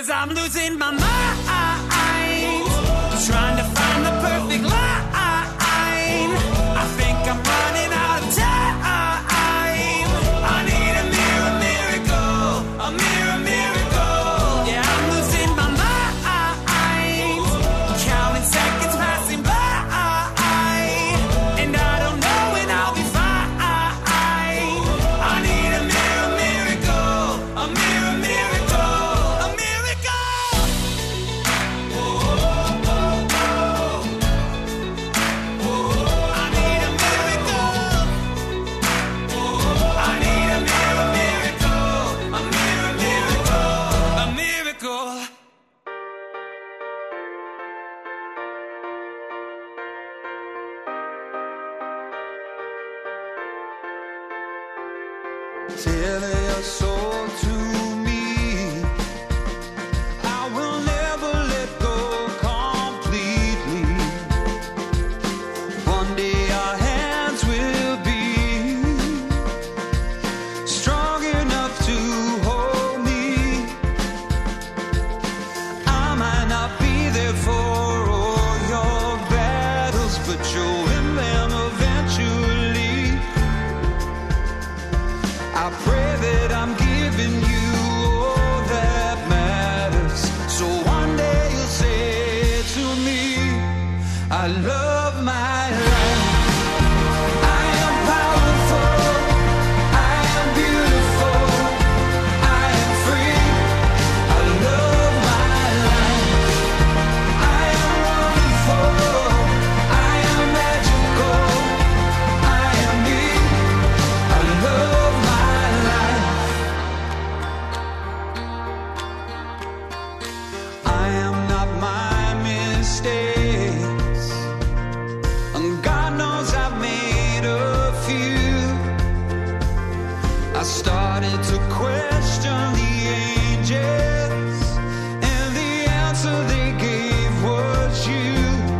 'cause I'm losing my mind, trying to find the perfect line. I think I'm running out of time. I need a mirror, miracle, a mirror, miracle. Yeah, I'm losing my mind, counting seconds passing by, and I don't know when I'll be fine. I need a mirror, miracle, a mirror, miracle, a miracle. I need a miracle. I need a mirror, miracle, a mirror, miracle, a miracle. Tell your soul to me. I will never let go completely. One day our hands will be strong enough to hold me. I might not be there for all your battles, but you'll win them eventually. I pray that I'm giving you all that matters, so one day you'll say to me, I love my life. I am powerful, I am beautiful, I am free. I love my life. I am wonderful, I am magical, I am me. I love my life. I am not my mistakes, and God knows I've made a few. I started to question the angels, and the answer they gave was you.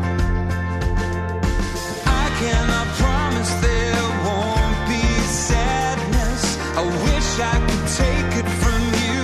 I cannot promise there won't be sadness. I wish I could take it from you,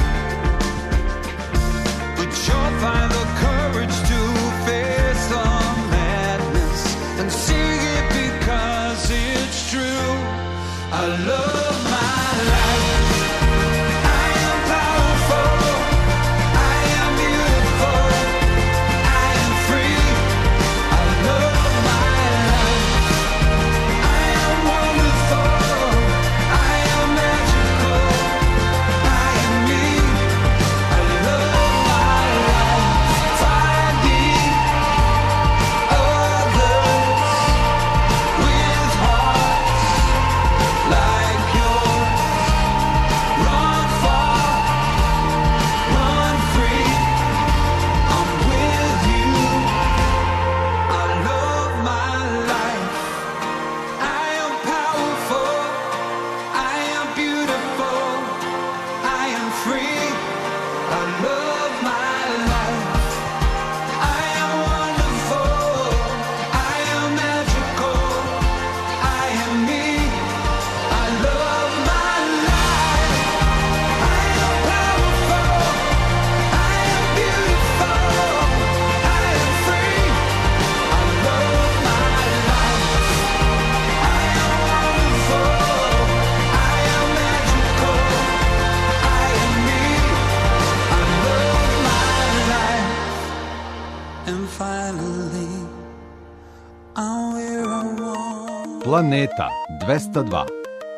but you'll find the courage to face the madness and see it because it's true. I love my life. I am powerful, I am beautiful, I am free. I love my life. I am wonderful, I am magical, I am me. I love my life. Finding others with hearts like yours. Run far, run free. I'm with you. I love my life. I am powerful, I am beautiful, I am free. I love my life. I am wonderful, I am magical, I am me. I love my life. I am powerful, I am beautiful, I am free. I love my life. I am wonderful, I am magical, I am me. I love my life. And finally, I'm where I want. Planeta 202.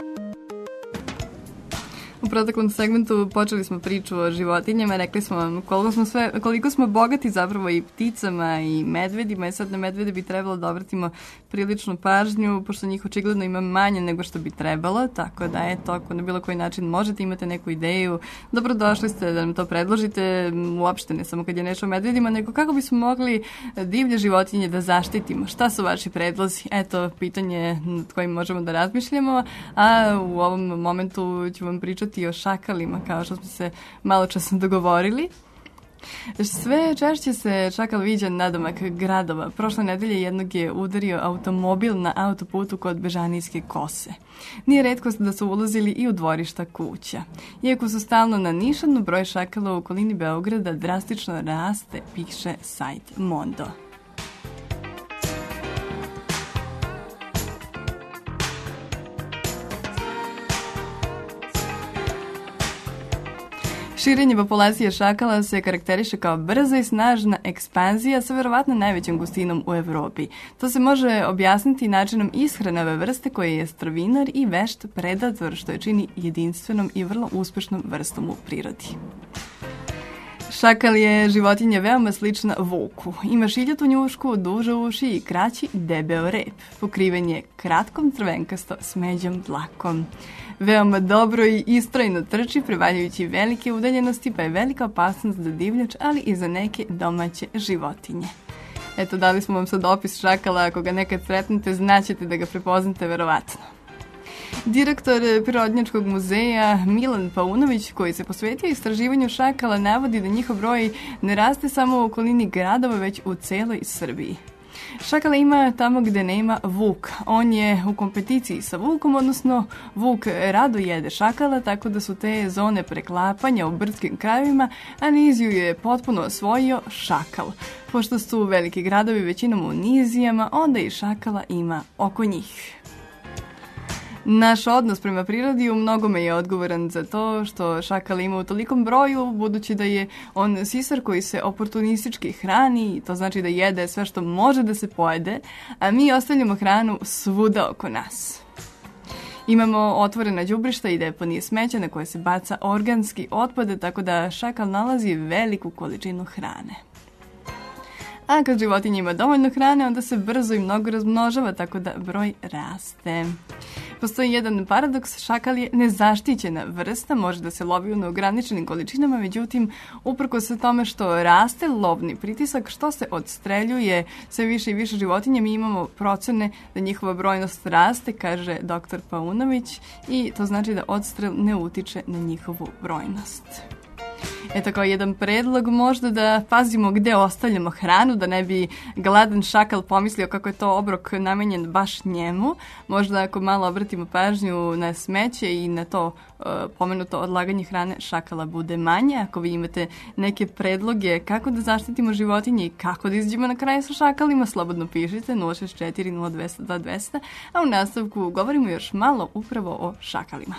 U proteklom segmentu počeli smo priču o životinjama, rekli smo vam koliko smo bogati zapravo i pticama i medvedima, i sad na medvede bi trebalo da obratimo priličnu pažnju, pošto njih očigledno ima manje nego što bi trebalo, tako da eto, ako na bilo koji način možete, imate neku ideju, dobrodošli ste da nam to predložite, uopšte ne samo kad je nešto o medvedima, nego kako bismo mogli divlje životinje da zaštitimo. Šta su vaši predlozi? Eto, pitanje nad kojim možemo da razmišljamo, a u ovom momentu ću vam pričati o šakalima, kao što smo se malo čas dogovorili. Sve češće se šakal viđa nadomak gradova. Prošle nedelje jednog je udario automobil na autoputu kod Bežanijske kose. Nije retkost da su ulazili i u dvorišta kuća. Iako su stalno na nišanu, broj šakala u okolini Beograda drastično raste, piše sajt Mondo. Širenje populacije šakala se karakteriše kao brza i snažna ekspanzija sa verovatno najvećom gustinom u Evropi. To se može objasniti načinom ishrane ove vrste koje je strovinar i vešt predator, što je čini jedinstvenom i vrlo uspešnom vrstom u prirodi. Šakal je životinja veoma slična vuku. Ima šiljatu njušku, duže uši i kraći debeo rep. Pokriven je kratkom crvenkasto smeđom dlakom. Veoma dobro i istrajno trči, prevaljujući velike udaljenosti, pa je velika opasnost za divljač, ali i za neke domaće životinje. Eto, dali smo vam sad opis šakala, ako ga nekad sretnete, znaćete da ga prepoznate verovatno. Direktor Prirodnjačkog muzeja Milan Paunović, koji se posvetio istraživanju šakala, navodi da njihov broj ne raste samo u okolini gradova, već u celoj Srbiji. Šakala ima tamo gde nema vuk. On je u kompeticiji sa vukom, odnosno vuk rado jede šakala, tako da su te zone preklapanja u brdskim krajevima, a niziju je potpuno osvojio šakal. Pošto su veliki gradovi većinom u nizijama, onda i šakala ima oko njih. Naš odnos prema prirodi u mnogome je odgovoran za to što šakal ima u tolikom broju, budući da je on sisar koji se oportunistički hrani, to znači da jede sve što može da se pojede, a mi ostavljamo hranu svuda oko nas. Imamo otvorena đubrišta i deponije smeća na koje se baca organski otpad, tako da šakal nalazi veliku količinu hrane. A kad životinja ima dovoljno hrane, onda se brzo i mnogo razmnožava, tako da broj raste. Postoji jedan paradoks, šakal je nezaštićena vrsta, može da se lovi u neograničenim količinama, međutim, uprkos se tome što raste lovni pritisak, što se odstreljuje sve više i više životinja, mi imamo procene da njihova brojnost raste, kaže dr. Paunović, i to znači da odstrel ne utiče na njihovu brojnost. Eto, kao jedan predlog možda da pazimo gde ostavljamo hranu, da ne bi gladan šakal pomislio kako je to obrok namenjen baš njemu. Možda ako malo obratimo pažnju na smeće i na to pomenuto odlaganje hrane, šakala bude manje. Ako vi imate neke predloge kako da zaštitimo životinje i kako da izađemo na kraj sa šakalima, slobodno pišite 064 0200 200, a u nastavku govorimo još malo upravo o šakalima.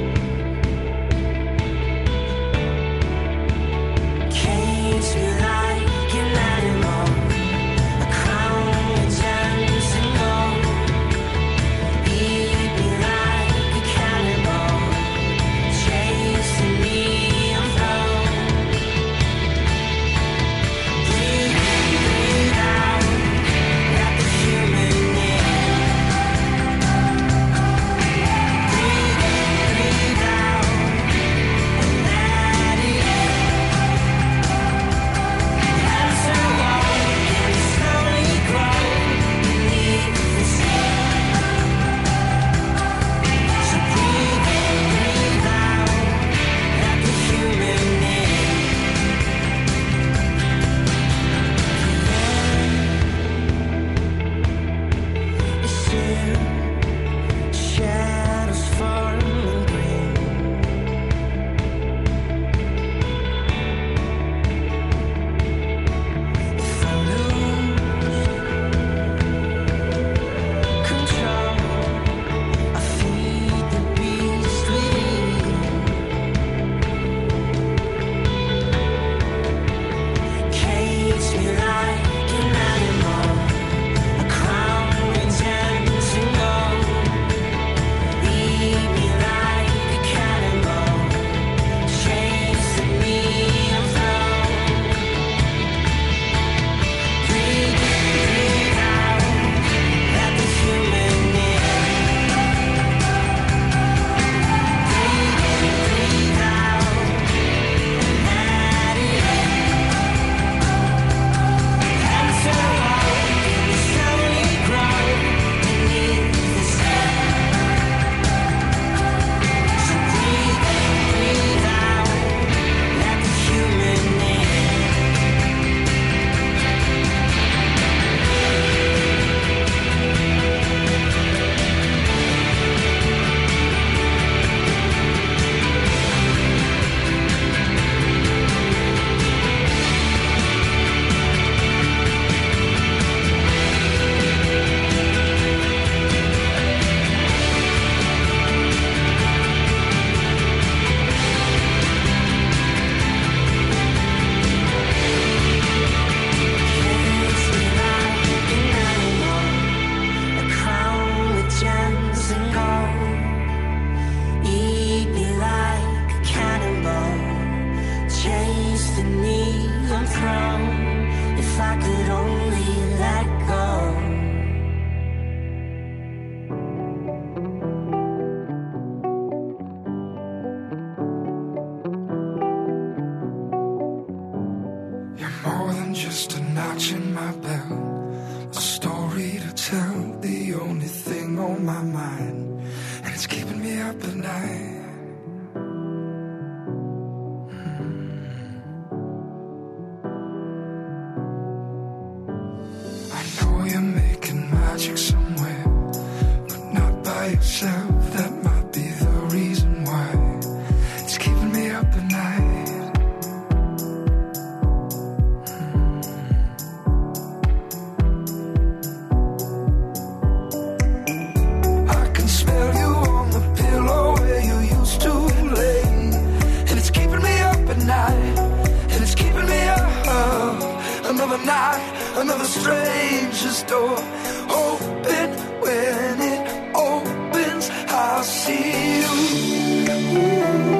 Cage light. down. If I could only let go. More than just a notch in my belt, a story to tell, the only thing on my mind, and it's keeping me up at night. I know you're making magic somewhere, but not by yourself. That might be the reason why it's keeping me up at night. Another night, another stranger's door open. When it opens, I'll see you.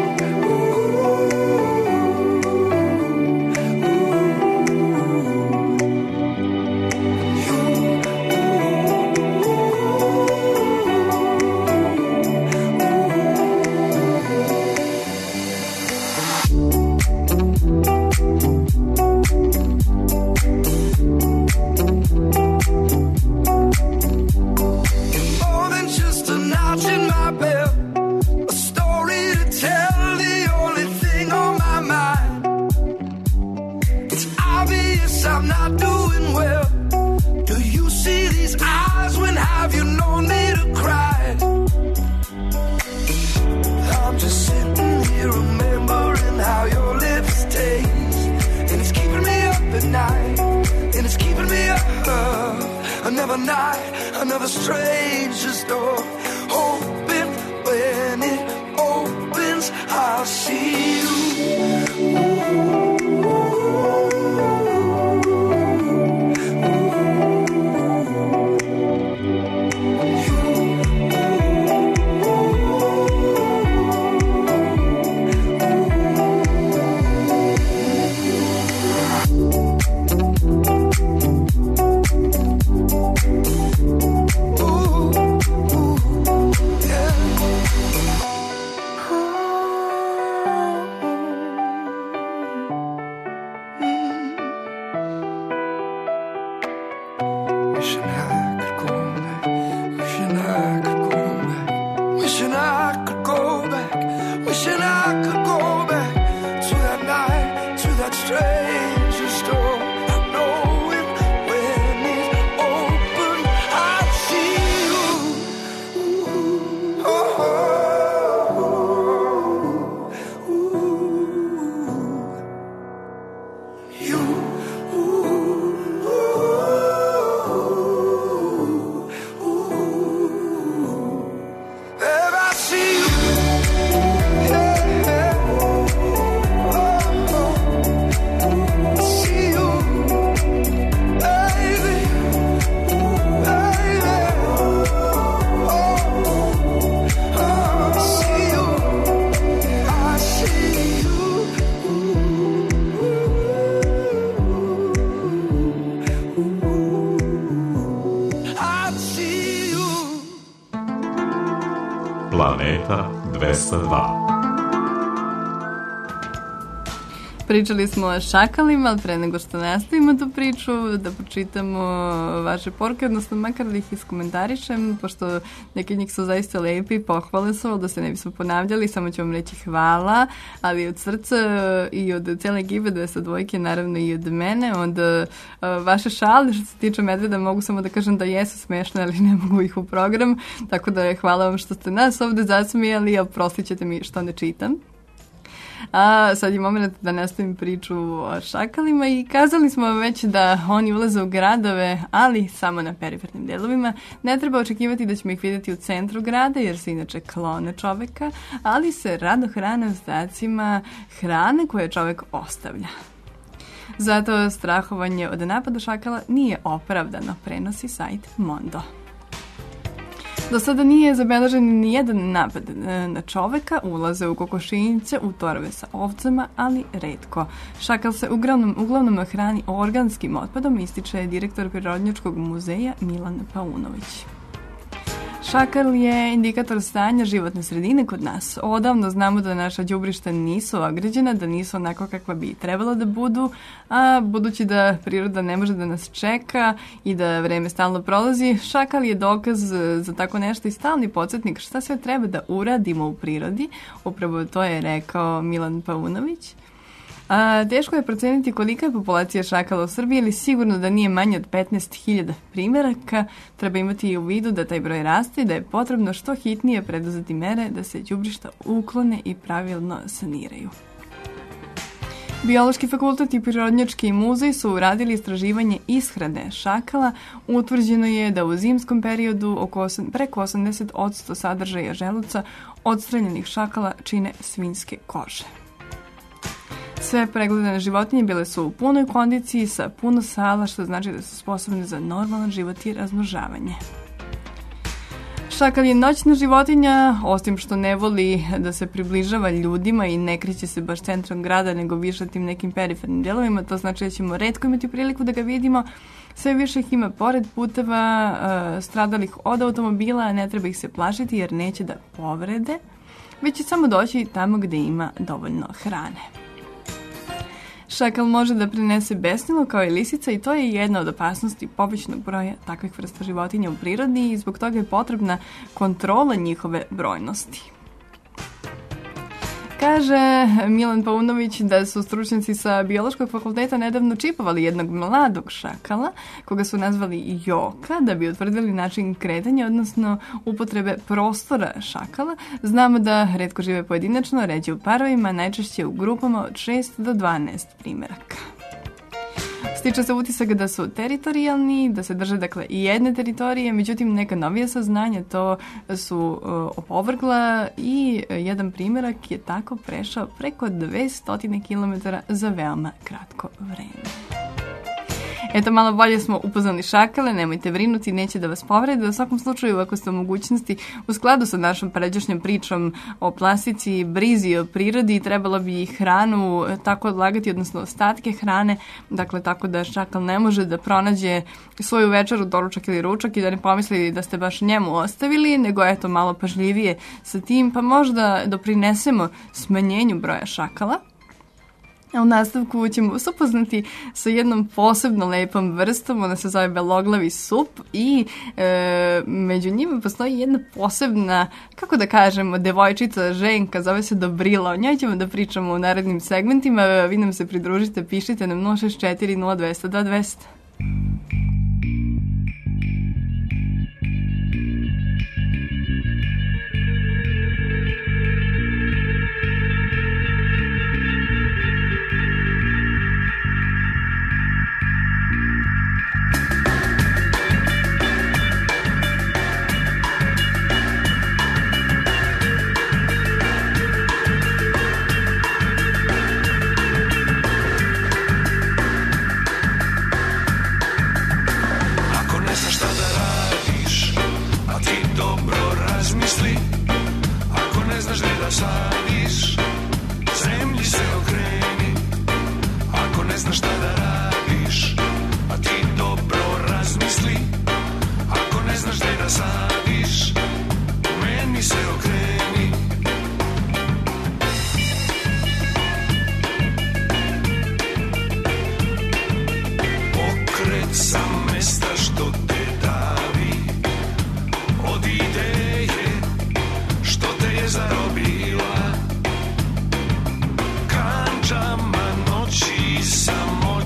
Another night, another stranger's door open. When it opens, I'll see you. Planeta 202. Pričali smo o šakalima, ali pre nego što nastavimo tu priču, da pročitamo vaše poruke, odnosno makar da ih iskomentarišem, pošto neki od njih su zaista lepi, pohvale su, ali da se ne bismo ponavljali, samo ću vam reći hvala, ali od srca i od cijele ekipe 202, naravno i od mene, od vaše šale, što se tiče medveda, mogu samo da kažem da jesu smešne, ali ne mogu ih u program, tako da hvala vam što ste nas ovde zasmijali, a prostit ćete mi što ne čitam. A sad je moment da nastavim priču o šakalima i kazali smo već da oni ulaze u gradove, ali samo na perifernim delovima. Ne treba očekivati da ćemo ih vidjeti u centru grada jer se inače klone čoveka, ali se rado hrane ostacima hrane koje čovek ostavlja. Zato strahovanje od napada šakala nije opravdano, prenosi sajt Mondo. Do sada nije zabeležen ni jedan napad na čoveka, ulaze u kokošinjice, u torove sa ovcama, ali retko. Šakal se uglavnom hrani organskim otpadom, ističe direktor Prirodnjačkog muzeja Milan Paunović. Šakal je indikator stanja životne sredine kod nas. Odavno znamo da naša đubrišta nisu ograđena, da nisu onako kakva bi trebalo da budu, a budući da priroda ne može da nas čeka i da vreme stalno prolazi, šakal je dokaz za tako nešto i stalni podsjetnik šta sve treba da uradimo u prirodi. Upravo to je rekao Milan Paunović. Teško je proceniti kolika je populacija šakala u Srbiji, ali sigurno da nije manje od 15.000 primjeraka. Treba imati u vidu da taj broj raste i da je potrebno što hitnije preduzeti mere da se đubrišta uklone i pravilno saniraju. Biološki fakultet i Prirodnjački muzej su uradili istraživanje ishrane šakala. Utvrđeno je da u zimskom periodu preko 80% sadržaja želuca odstranjenih šakala čine svinjske kože. Sve pregledane životinje bile su u punoj kondiciji sa puno sala, što znači da su sposobne za normalan život i razmnožavanje. Šakal je noćna životinja, osim što ne voli da se približava ljudima i ne kreće se baš centrom grada, nego više tim nekim perifernim dijelovima. To znači da ćemo retko imati priliku da ga vidimo. Sve više ih ima pored puteva, stradalih od automobila, a ne treba ih se plašiti jer neće da povrede, već će samo doći tamo gde ima dovoljno hrane. Šakal može da prenese besnilo kao i lisica i to je jedna od opasnosti povećanog broja takvih vrsta životinja u prirodi i zbog toga je potrebna kontrola njihove brojnosti. Kaže Milan Paunović da su stručnjaci sa Biološkog fakulteta nedavno čipovali jednog mladog šakala, koga su nazvali Joka, da bi utvrdili način kretanja, odnosno upotrebe prostora šakala. Znamo da retko žive pojedinačno, ređe u parovima, najčešće u grupama od 6 do 12 primjeraka. Stiče se utisak da su teritorijalni, da se drže dakle i jedne teritorije, međutim neka novija saznanja to su opovrgla i jedan primjerak je tako prešao preko 200 km za veoma kratko vreme. Eto, malo bolje smo upoznali šakale, nemojte brinuti, neće da vas povrede. U svakom slučaju, ako ste u mogućnosti, u skladu sa našom pređašnjom pričom o plastici, brizi o prirodi, trebalo bi hranu tako odlagati, odnosno ostatke hrane, dakle tako da šakal ne može da pronađe svoju večeru, doručak ili ručak i da ne pomisli da ste baš njemu ostavili, nego eto malo pažljivije sa tim, pa možda doprinesemo smanjenju broja šakala. U nastavku ćemo se upoznati sa jednom posebno lepom vrstom, ona se zove beloglavi sup i među njima postoji jedna posebna, kako da kažemo, devojčica, ženka, zove se Dobrila. O njoj ćemo da pričamo u narednim segmentima, vi nam se pridružite, pišite nam 064 0200 2200. Kanđama noći samo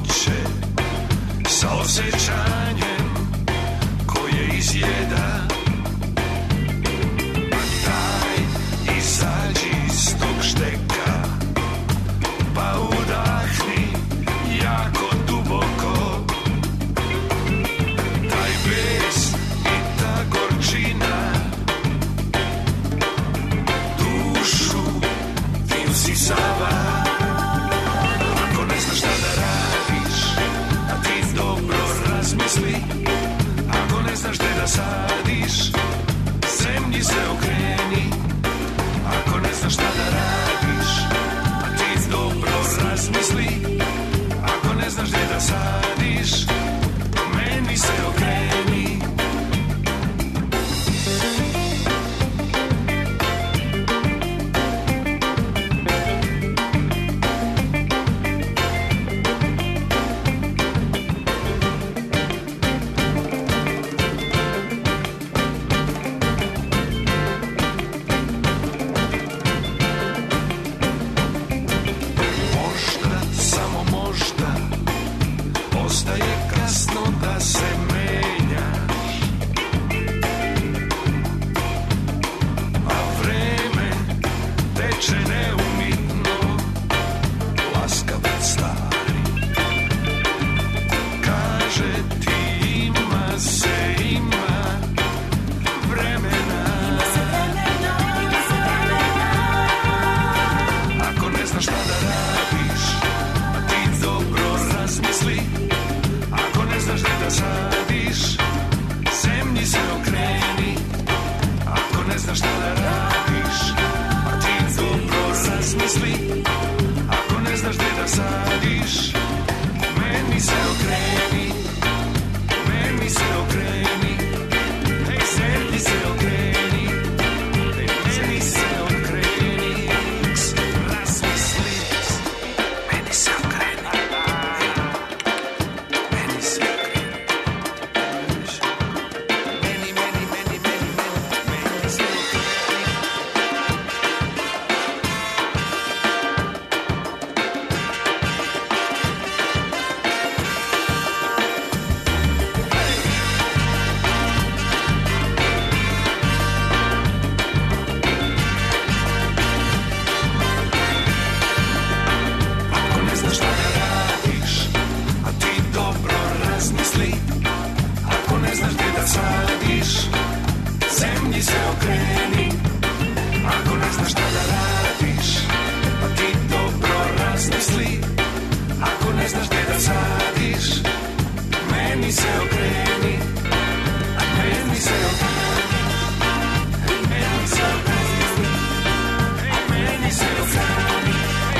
misli. Ako ne znaš gde da sadiš, meni se okreni, a meni se okreni, meni se okreni, meni se okreni.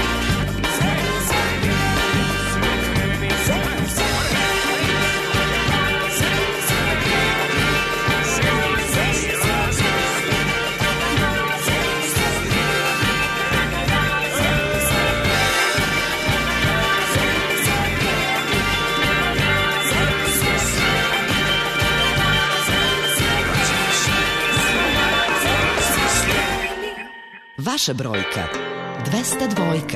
Vaša brojka 202.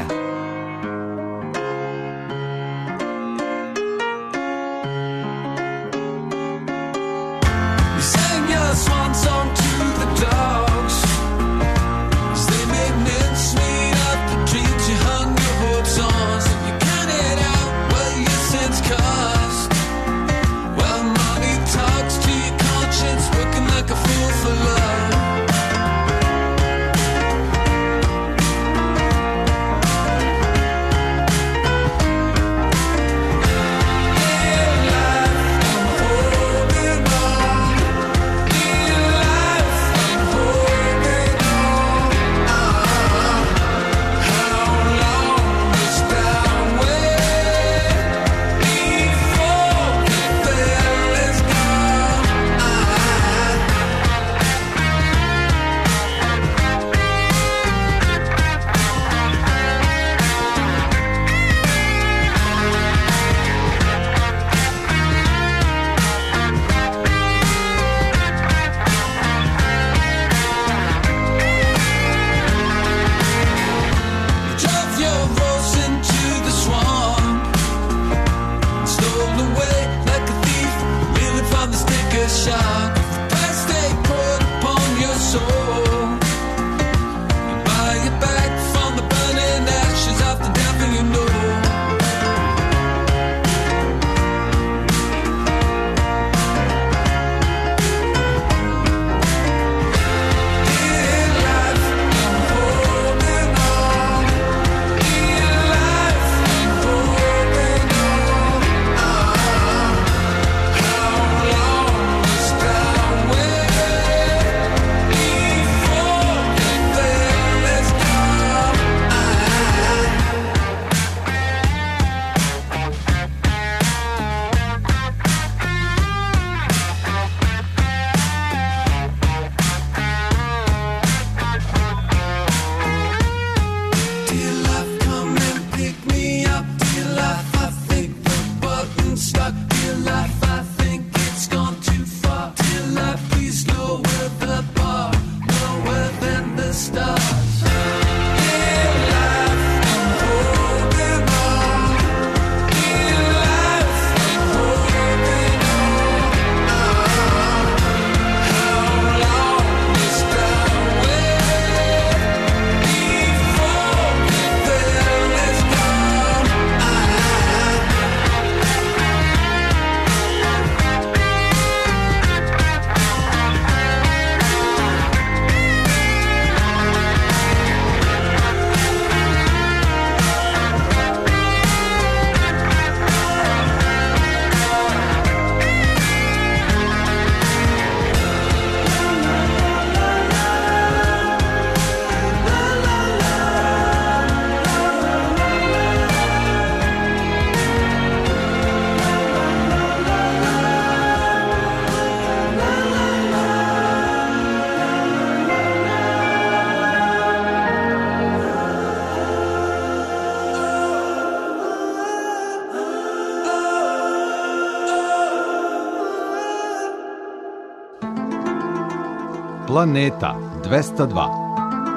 Planeta 202.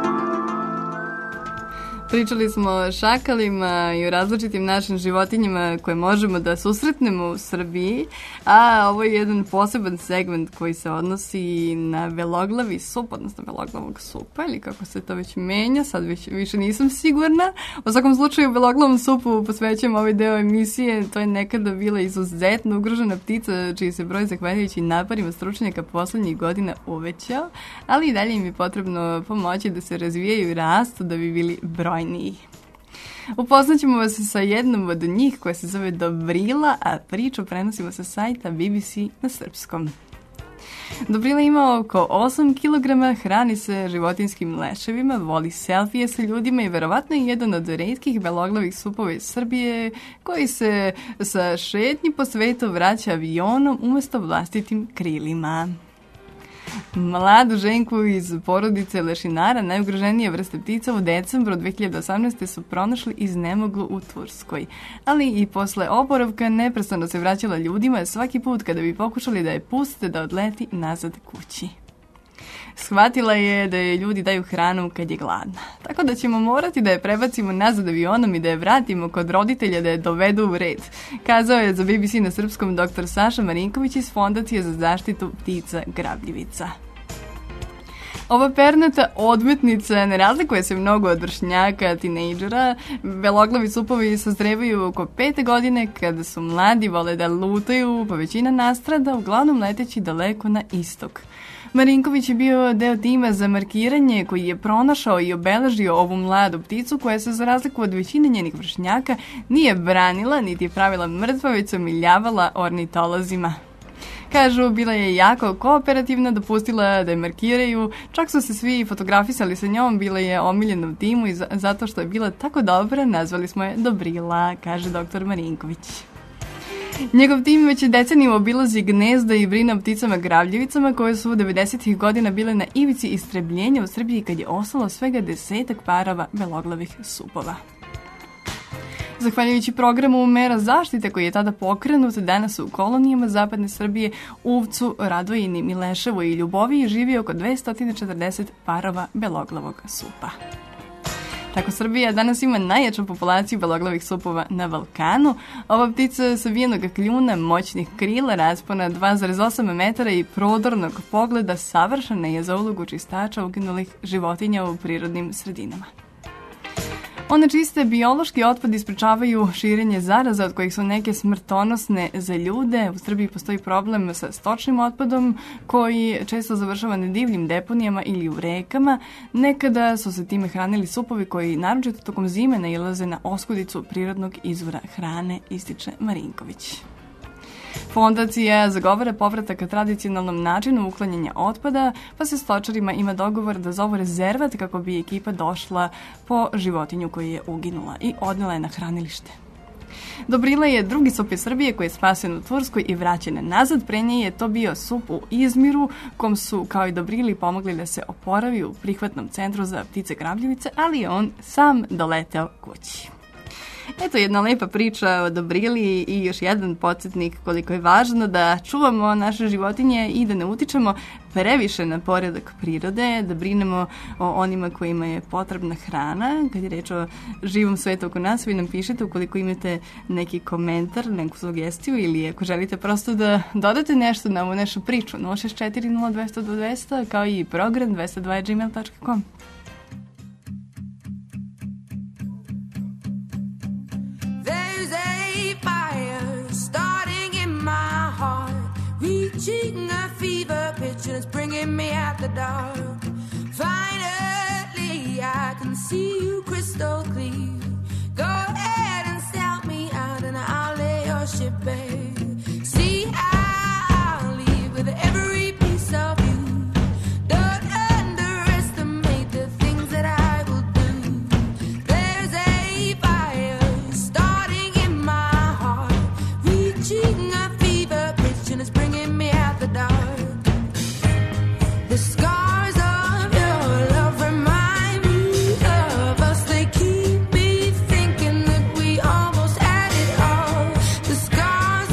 Pričali smo o šakalima i o različitim našim životinjama koje možemo da susretnemo u Srbiji, a ovo je jedan poseban segment koji se odnosi na veloglavi sup, odnosno veloglavog supa, ili kako se to već menja, sad više nisam sigurna. U svakom slučaju, veloglavom supu posvećujem ovaj deo emisije. To je nekada bila izuzetno ugrožena ptica, čiji se broj zahvaljujući naparima stručnjaka poslednjih godina uvećao, ali i dalje im je potrebno pomoći da se razvijaju i rastu da bi bili brojniji. Upoznaćemo vas sa jednom od njih koja se zove Dobrila, a priču prenosimo sa sajta BBC na srpskom. Dobrila ima oko 8 kg, hrani se životinjskim leševima, voli selfije sa ljudima i verovatno je jedan od retkih beloglavih supova iz Srbije koji se sa šetnji po svetu vraća avionom umesto vlastitim krilima. Mladu ženku iz porodice lešinara, najugroženije vrste ptica, u decembru 2018. su pronašli iznemoglu u Turskoj. Ali i posle oporavka neprestano se vraćala ljudima svaki put kada bi pokušali da je puste da odleti nazad kući. Shvatila je da je ljudi daju hranu kad je gladna. Tako da ćemo morati da je prebacimo nazad avionom i da je vratimo kod roditelja da je dovedu u red, kazao je za BBC na srpskom dr. Saša Marinković iz Fondacije za zaštitu ptica Grabljivica. Ova pernata odmetnica ne razlikuje se mnogo od vršnjaka, tinejdžera. Beloglavi supovi sazrevaju oko 5. godine kada su mladi, vole da lutaju, pa većina nastrada, uglavnom leteći daleko na istok. Marinković je bio deo tima za markiranje koji je pronašao i obeležio ovu mladu pticu koja se za razliku od većine njenih vršnjaka nije branila niti je pravila mrtva, već se omiljavala ornitolozima. Kažu, bila je jako kooperativna, dopustila da je markiraju, čak su se svi fotografisali sa njom, bila je omiljena u timu i zato što je bila tako dobra, nazvali smo je Dobrila, kaže dr. Marinković. Njegov tim već decenijama obilazi gnezda i brine o pticama gravljivicama koje su 90-ih godina bile na ivici istrebljenja u Srbiji kad je ostalo svega 10 parova beloglavih supova. Zahvaljujući programu mera zaštite koji je tada pokrenut, danas u kolonijama zapadne Srbije, Uvcu, Radvojini, Mileševu i Ljuboviji živi oko 240 parova beloglavog supa. Tako Srbija danas ima najjaču populaciju beloglavih supova na Balkanu. Ova ptica savijenog kljuna, moćnih krila, raspona 2,8 metara i prodornog pogleda savršena je za ulogu čistača uginulih životinja u prirodnim sredinama. One čiste biološki otpad i sprečavaju širenje zaraza od kojih su neke smrtonosne za ljude. U Srbiji postoji problem sa stočnim otpadom koji često završava na divljim deponijama ili u rekama. Nekada su se time hranili supovi koji naročito tokom zime nailaze na oskudicu prirodnog izvora hrane, ističe Marinković. Fondacija zagovara povratak ka tradicionalnom načinu uklanjanja otpada, pa se stočarima ima dogovor da zovu rezervat kako bi ekipa došla po životinju koja je uginula i odnela je na hranilište. Dobrila je drugi sup iz Srbije koji je spasen u Turskoj i vraćen nazad. Pre nje je to bio sup u Izmiru, kom su kao i Dobrili pomogli da se oporavi u prihvatnom centru za ptice grabljivice, ali je on sam doleteo kući. Eto jedna lepa priča o Dobrili i još jedan podsjetnik koliko je važno da čuvamo naše životinje i da ne utičemo previše na poredak prirode, da brinemo o onima kojima je potrebna hrana. Kad je reč o živom svetu oko nas, vi nam pišete ukoliko imate neki komentar, neku sugestiju ili ako želite prosto da dodate nešto na ovu našu priču. 064 0200 200 kao i program 202.gmail.com. Reaching a fever pitch and it's bringing me out the dark. Finally, I can see you crystal clear. Go ahead and sell me out and I'll lay your ship bare. See, I'll leave with every piece of you. Don't underestimate the things that I will do. There's a fire starting in my heart, reaching a fever pitch and it's bringing me out the dark. The scars of your love remind me of us. They keep me thinking that we almost had it all. The scars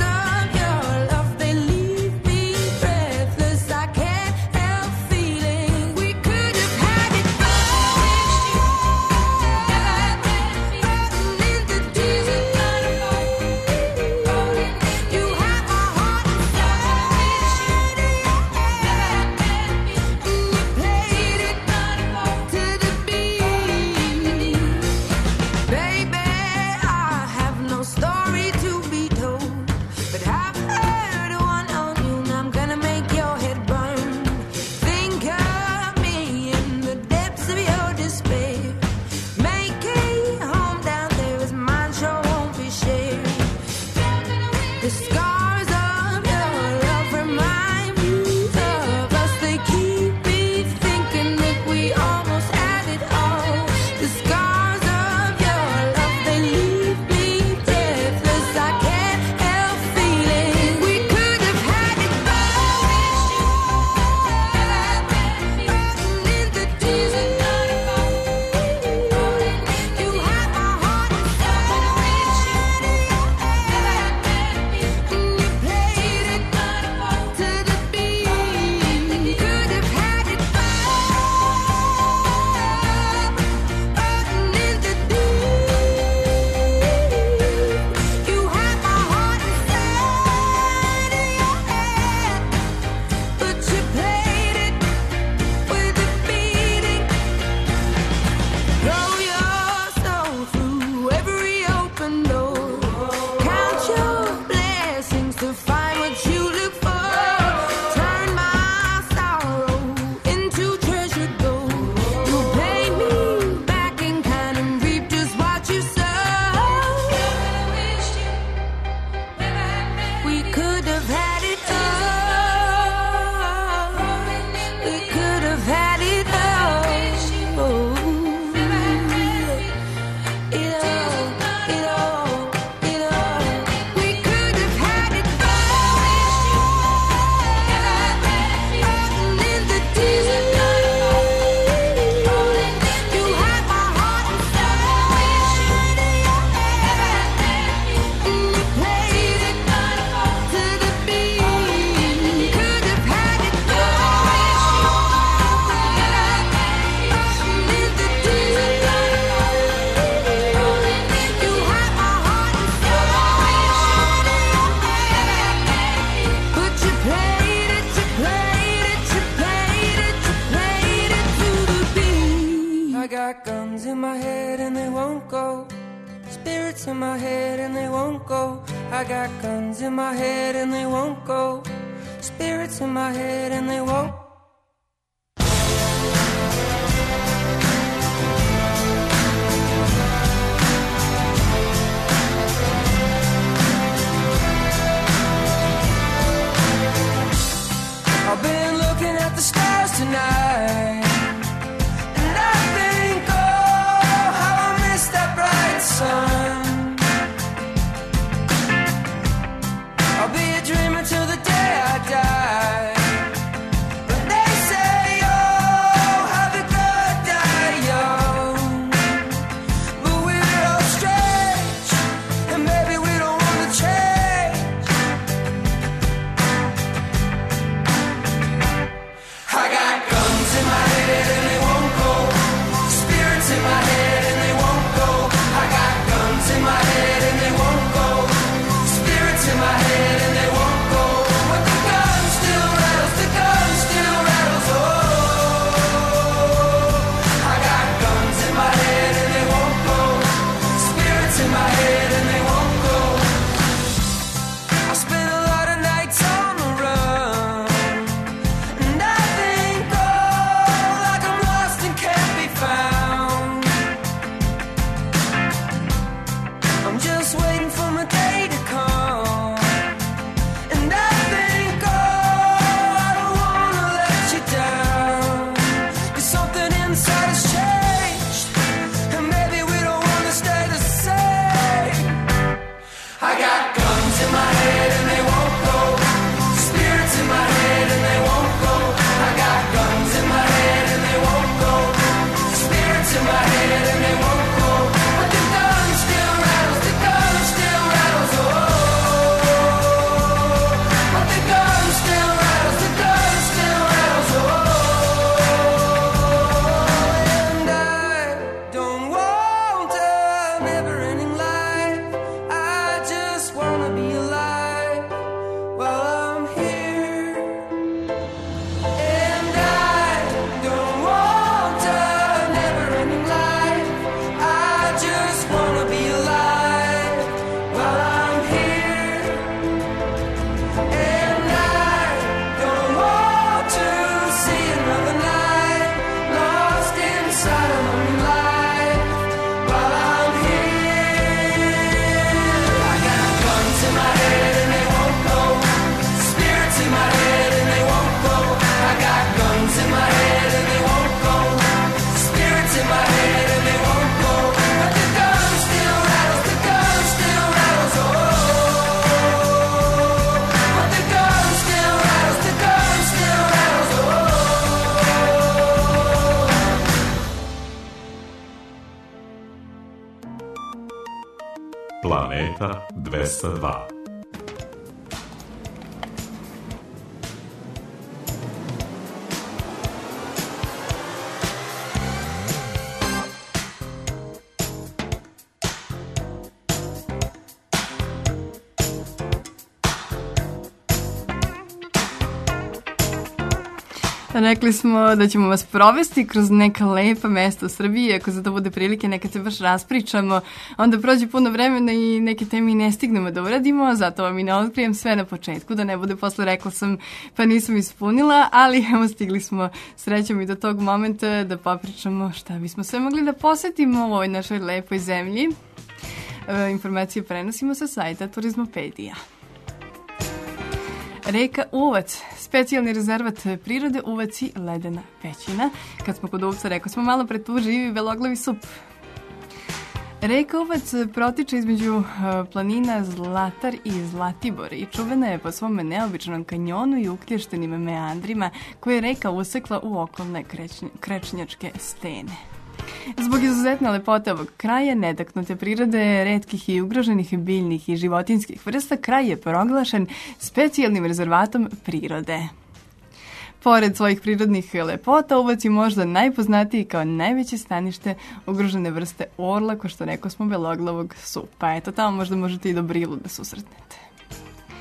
head and they won't go. I got guns in my head and they won't go. Spirits in my head and they won't. I've been looking at the stars tonight, and I think, oh, how I miss that bright sun. I'll be a dreamer till the day I die. But they say, oh, have a good die young. But we're all strange, and maybe we don't want to change. I got guns in my head and they won't go. Spirits in my head and they won't go. I got guns in my head and they won't go. Spirits in my head and they won't go. But the gun still rattles, the gun still rattles. Oh, I got guns in my head and they won't go. Spirits in my head and they won't go. I spent a lot of nights on the run, and I think, oh, like I'm lost and can't be found. I'm just waiting for my day to come, and I think, oh, I don't wanna let you down. 'Cause something inside has changed, and maybe we don't wanna stay the same. I got guns in my head and they won't go. Spirits in my head and they won't go. I got guns in my head and they won't go. Spirits in my head and they won't go. But the gun still rattles, the gun still rattles. Oh, but the gun still rattles, the gun still rattles. Oh, and I don't want a never-ending life. I just wanna be alive while I'm here. And I don't want a never-ending life. I just wanna be alive while I'm here. And I don't want to see another night lost inside a lonely life while I'm here. I got guns in my head and they won't go. Spirits in my head and they won't go. I got guns in my head and they won't go. Spirits in my head and they won't go. But the gun still rattles, the gun still rattles. Oh, but the gun still rattles, the gun still rattles. Oh. Planeta 202. Rekli smo da ćemo vas provesti kroz neka lepa mesta u Srbiji. Ako za to bude prilike, nekad se baš raspričamo, onda prođe puno vremena i neke teme i ne stignemo da uradimo, zato vam i ne otkrijem sve na početku, da ne bude posle rekla sam pa nisam ispunila, ali evo stigli smo srećom i do tog momenta da popričamo šta bismo sve mogli da posetimo u ovoj našoj lepoj zemlji. Informacije prenosimo sa sajta Turizmopedija. Reka Uvac, specijalni rezervat prirode Uvac i Ledena pećina. Kad smo kod Uvca, rekao smo malo pre tu živi beloglavi sup. Reka Uvac protiče između planina Zlatar i Zlatibor i čuvena je po svom neobičnom kanjonu i uklještenim meandrima koje je reka usekla u okolne krečnjačke stene. Zbog izuzetne lepote ovog kraja, netaknute prirode, retkih i ugroženih biljnih i životinskih vrsta, kraj je proglašen specijalnim rezervatom prirode. Pored svojih prirodnih lepota, Uvac je možda najpoznatiji kao najveće stanište ugrožene vrste orla, ko što rekao smo beloglavog supa. Eto, tamo možda možete i do Brilu da susretnete.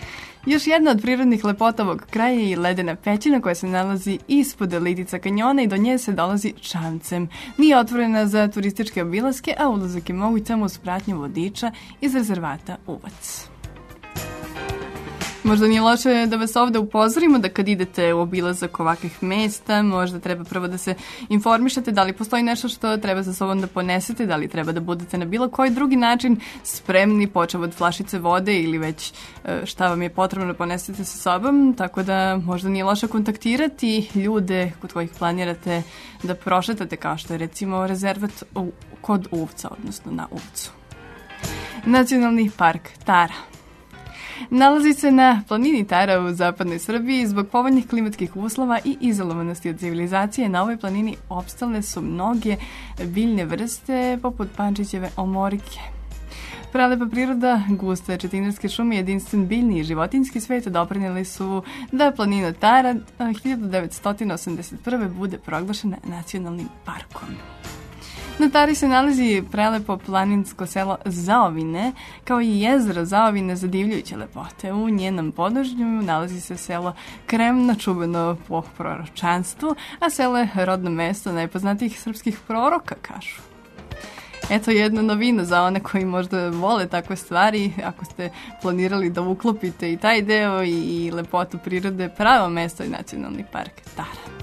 Još jedna od prirodnih lepota ovog kraja je i ledena pećina koja se nalazi ispod litica kanjona i do nje se dolazi čamcem. Nije otvorena za turističke obilaske, a ulazak je moguć samo uz pratnju vodiča iz rezervata Uvac. Možda nije loše da vas ovde upozorimo da kad idete u obilazak ovakvih mesta, možda treba prvo da se informišete da li postoji nešto što treba sa sobom da ponesete, da li treba da budete na bilo koji drugi način spremni, počev od flašice vode ili već šta vam je potrebno da ponesete sa sobom, tako da možda nije loše kontaktirati ljude kod kojih planirate da prošetate, kao što je recimo rezervat kod Uvca, odnosno na Uvcu. Nacionalni park Tara nalazi se na planini Tara u zapadnoj Srbiji. Zbog povoljnih klimatskih uslova i izolovanosti od civilizacije na ovoj planini opstale su mnoge biljne vrste poput pančićeve omorike. Prelepa priroda, guste četinarske šume i jedinstven biljni i životinjski svet doprinijeli su da planina Tara 1981. bude proglašena nacionalnim parkom. Na Tari se nalazi prelepo planinsko selo Zaovine, kao i jezero Zaovine zadivljujuće lepote. U njenom podnožnju nalazi se selo Kremna, čuveno po proročanstvu, a selo je rodno mesto najpoznatijih srpskih proroka, kažu. Eto jedna novina za one koji možda vole takve stvari, ako ste planirali da uklopite i taj deo i lepotu prirode, pravo mesto je Nacionalni park Tara.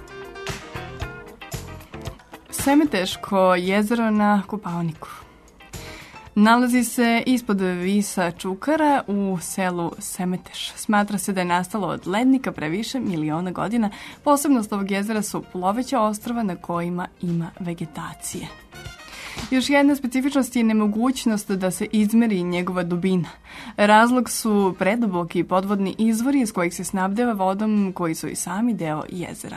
Semeteško jezero na Kopaoniku nalazi se ispod Visa Čukara u selu Semeteš. Smatra se da je nastalo od lednika pre više miliona godina. Posebnost ovog jezera su ploveća ostrva na kojima ima vegetacije. Još jedna specifičnost je nemogućnost da se izmeri njegova dubina. Razlog su preduboki podvodni izvori iz kojih se snabdeva vodom koji su i sami deo jezera.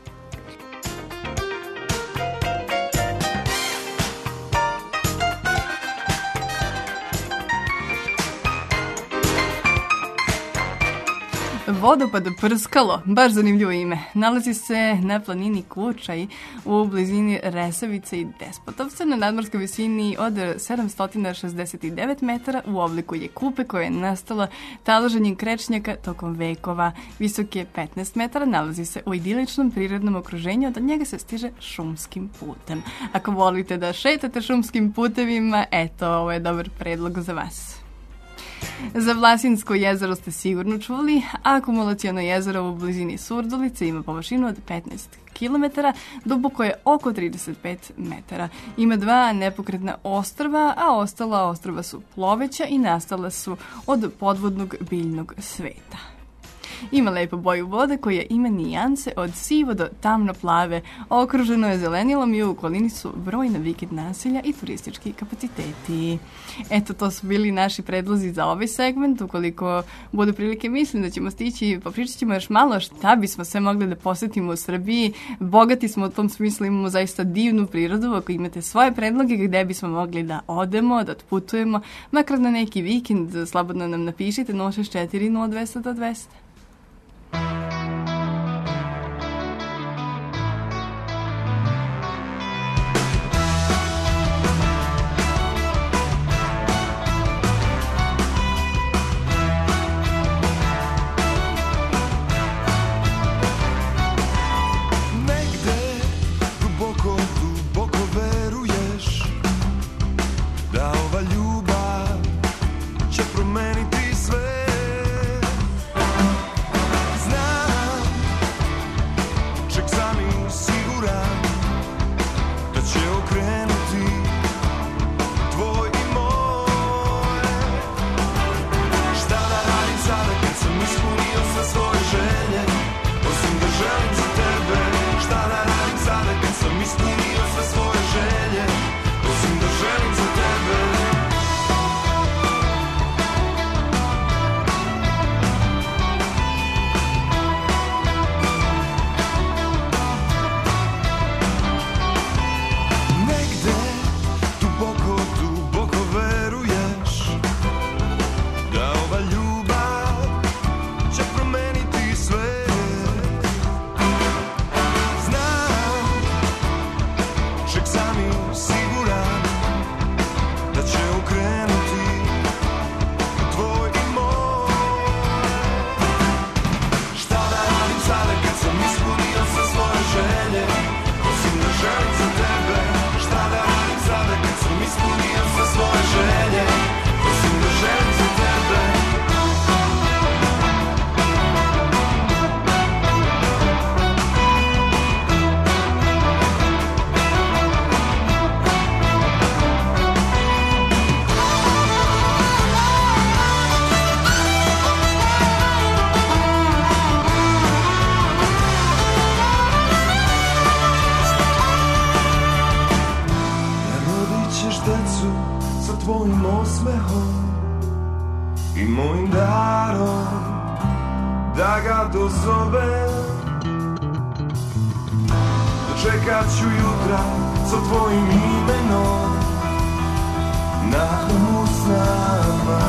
Vodopad Prskalo, baš zanimljivo ime, nalazi se na planini Kučaj u blizini Resavice i Despotovca na nadmorskoj visini od 769 metara u obliku je kupe koja je nastala taloženjem krečnjaka tokom vekova. Visok je 15 metara, nalazi se u idiličnom prirodnom okruženju, od njega se stiže šumskim putem. Ako volite da šetate šumskim putevima, eto, ovo je dobar predlog za vas. Za Vlasinsko jezero ste sigurno čuli, a akumulaciono jezero u blizini Surdulice ima površinu od 15 km, duboko je oko 35 metara. Ima 2 nepokretna ostrva, a ostala ostrva su ploveća i nastala su od podvodnog biljnog sveta. Ima lepu boju vode koja ima nijanse od sivo do tamno plave, okruženo je zelenilom i u okolini su brojna vikend naselja i turistički kapaciteti. Eto, to su bili naši predlozi za ovaj segment. Ukoliko bude prilike, mislim da ćemo stići, popričat ćemo još malo šta bismo sve mogli da posetimo u Srbiji. Bogati smo u tom smislu, imamo zaista divnu prirodu. Ako imate svoje predloge gde bismo mogli da odemo, da otputujemo, makar na neki vikend, slobodno nam napišite 064 0200 200. Ljubav će promeniti sve. i mojim darom da ga dozove. Dočekat ću jutra sa tvojim imenom na usnama.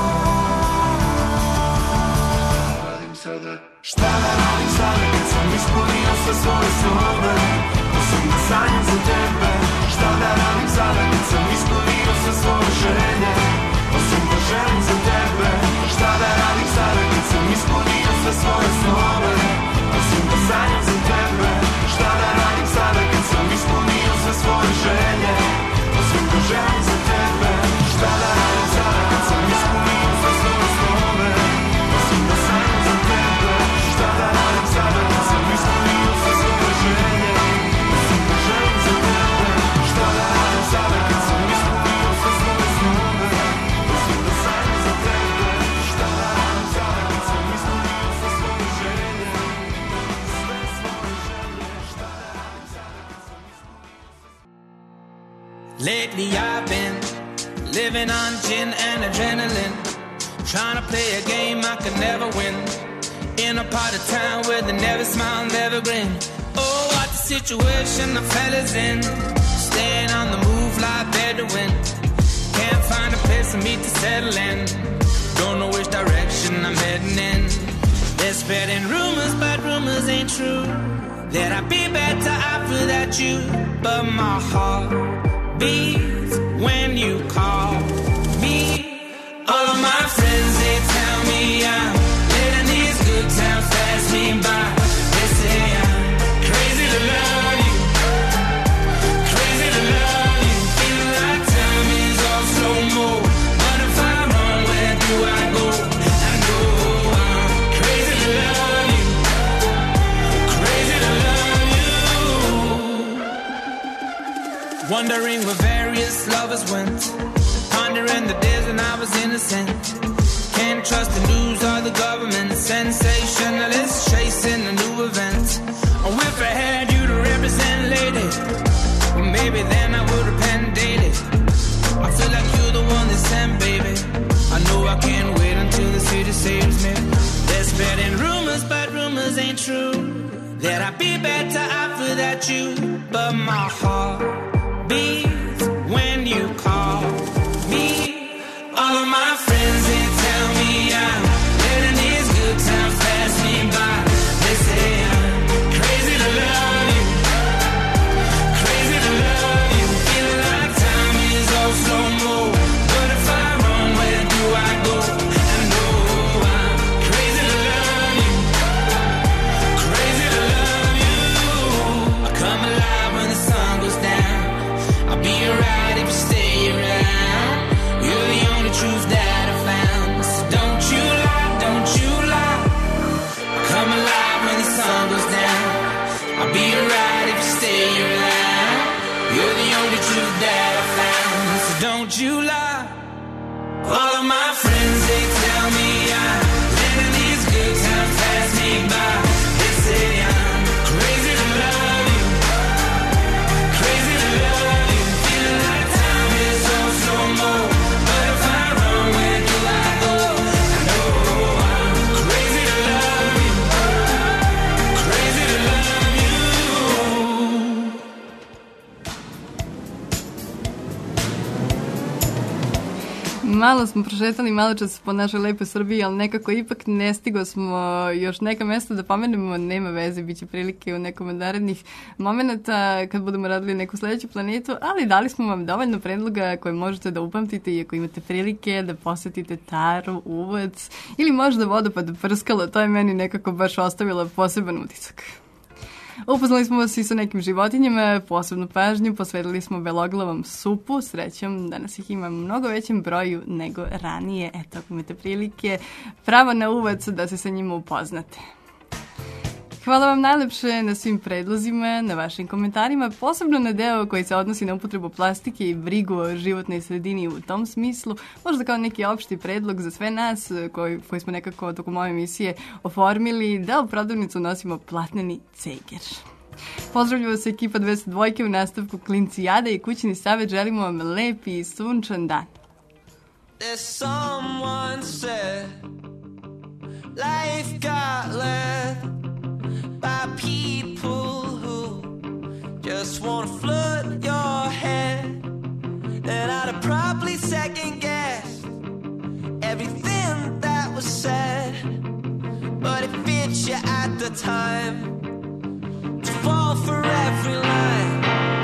Šta da radim sada kad sam ispunio sve svoje snove, osim da sanjam za tebe. Šta da radim sada kad sam ispunio sve svoje želje, osim da želim za tebe. Šta da radim sada kad sam ispunio sve svoje snove, osim da sanjam za tebe. Šta da radim sada kad sam ispunio sve svoje želje, osim da želim za tebe. Šta da radim sada kad sam ispunio sve svoje snove, osim da sanjam za tebe. Šta da radim sada kad sam ispunio sve svoje želje, osim da želim za tebe. Šta da radim sada kad sam ispunio sve svoje snove, osim da sanjam za tebe. Šta da radim sada kad sam ispunio sve svoje želje, sve svoje želje. Šta da radim sada kad sam ispunio. Lately I've been living on gin and adrenaline, trying to play a game I could never win, in a part of town where they never smile, never grin. Oh, what the situation the fella's in, staying on the move like Bedouin. Can't find a place for me to settle in, don't know which direction I'm heading in. They're spreading rumors, but rumors ain't true, that I'd be better off without you. But my heart beats when you call me. All of my friends, they tell me I'm letting these good times pass me by. They say I'm crazy to love you, crazy to love you. Feeling like time is all slow-mo, but if I run, where do I go? I know I'm crazy to love you, crazy to love you. Wondering where various lovers went, pondering the days when I was innocent. Can't trust the news or the government, sensationalists chasing a new event. Oh, if I had you to represent, lady, well, maybe then I would repent daily. I feel like you're the one they sent, baby. I know I can't wait until the city saves me. They're spreading rumors, but rumors ain't true, that I'd be better off without you. But my heart beats when you call me. All of my friends, they tell me I'm letting these good times pass me by. They say I'm crazy to love you, crazy to love you. Feeling like time is all slow-mo, but if I run, where do I go? I know I'm crazy to love you, crazy to love you. I come alive when the sun goes down, I'll be alright if you stay around. You're the only truth that I found, so don't you lie, don't you lie. I come alive when the sun goes down, I'll be alright if you stay around. You're the only truth that I found, so don't you lie. All of my friends, they tell me I'm letting these good times pass me by. They say I'm crazy to love you, crazy to love you. Feeling like time is all slow-mo, but if I run, where do I go? I know I'm crazy to love you, crazy to love you. Malo smo prošetali malo čas po našoj lepoj Srbiji, ali nekako ipak ne stigo smo još neka mesta da pomenemo, nema veze, bit će prilike u nekom od narednih momenta kad budemo radili neku sledeću planetu, ali dali smo vam dovoljno predloga koje možete da upamtite i ako imate prilike da posetite Taru, Uvac ili možda Vodopad Prskalo, to je meni nekako baš ostavilo poseban utisak. Upoznali smo vas i sa nekim životinjama, posebnu pažnju posvetili smo beloglavom supu, srećom danas ih ima mnogo većem broju nego ranije. Eto, ako imate prilike, pravo na Uvac da se sa njima upoznate. Hvala vam najlepše na svim predlozima, na vašim komentarima, posebno na deo koji se odnosi na upotrebu plastike i brigu o životnoj sredini u tom smislu, možda kao neki opšti predlog za sve nas koji smo nekako tokom ove emisije oformili da u prodavnicu nosimo platneni ceger. Pozdravljamo se ekipa 202 u nastavku Klinci Jade i kućni savet, želimo vam lep i sunčan dan. There's someone said life got led by people who just wanna flood your head, and I'd have probably second guessed everything that was said, but it fits you at the time to fall for every line.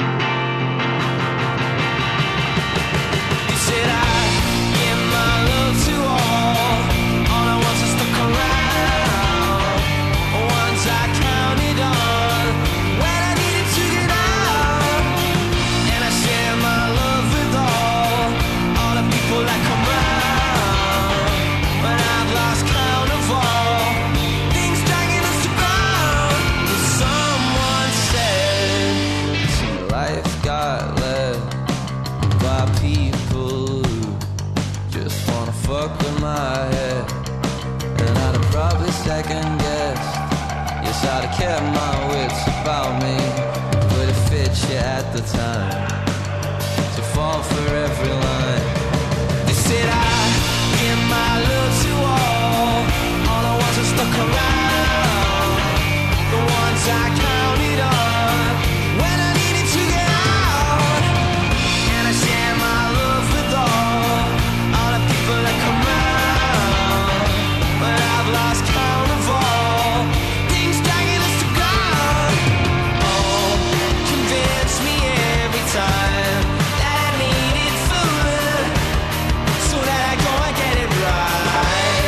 You said I give my love to all I want is stuck around. Once I counted on when I needed to get out, and I share my love with all the people that come round. But I've lost count of all things dragging us to ground. Someone said, see, life got led by people who just wanna fuck with my head, and I'd have probably second guessed. Yes, I'd have kept my wits about me, but it fits you at the time to fall for every line. They said I give my love to all I want is stuck around. The ones I counted on when I needed to get out, and I share my love with all the people that come round. But I've lost count of all things dragging us to ground. Oh, convince me every time that I needed food, so that I go and get it right.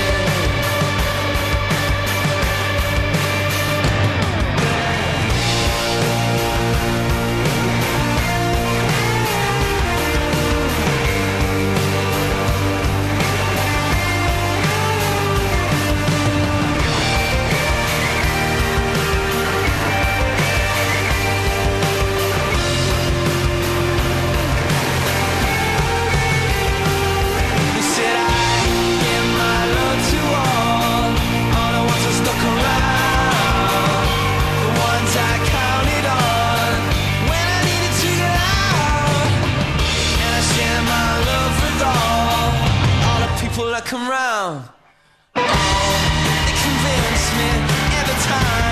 You said I give my love to all I want is stuck around. The ones I counted on when I needed to get out, and I share my love with all the people that come round. Oh, they convince me every time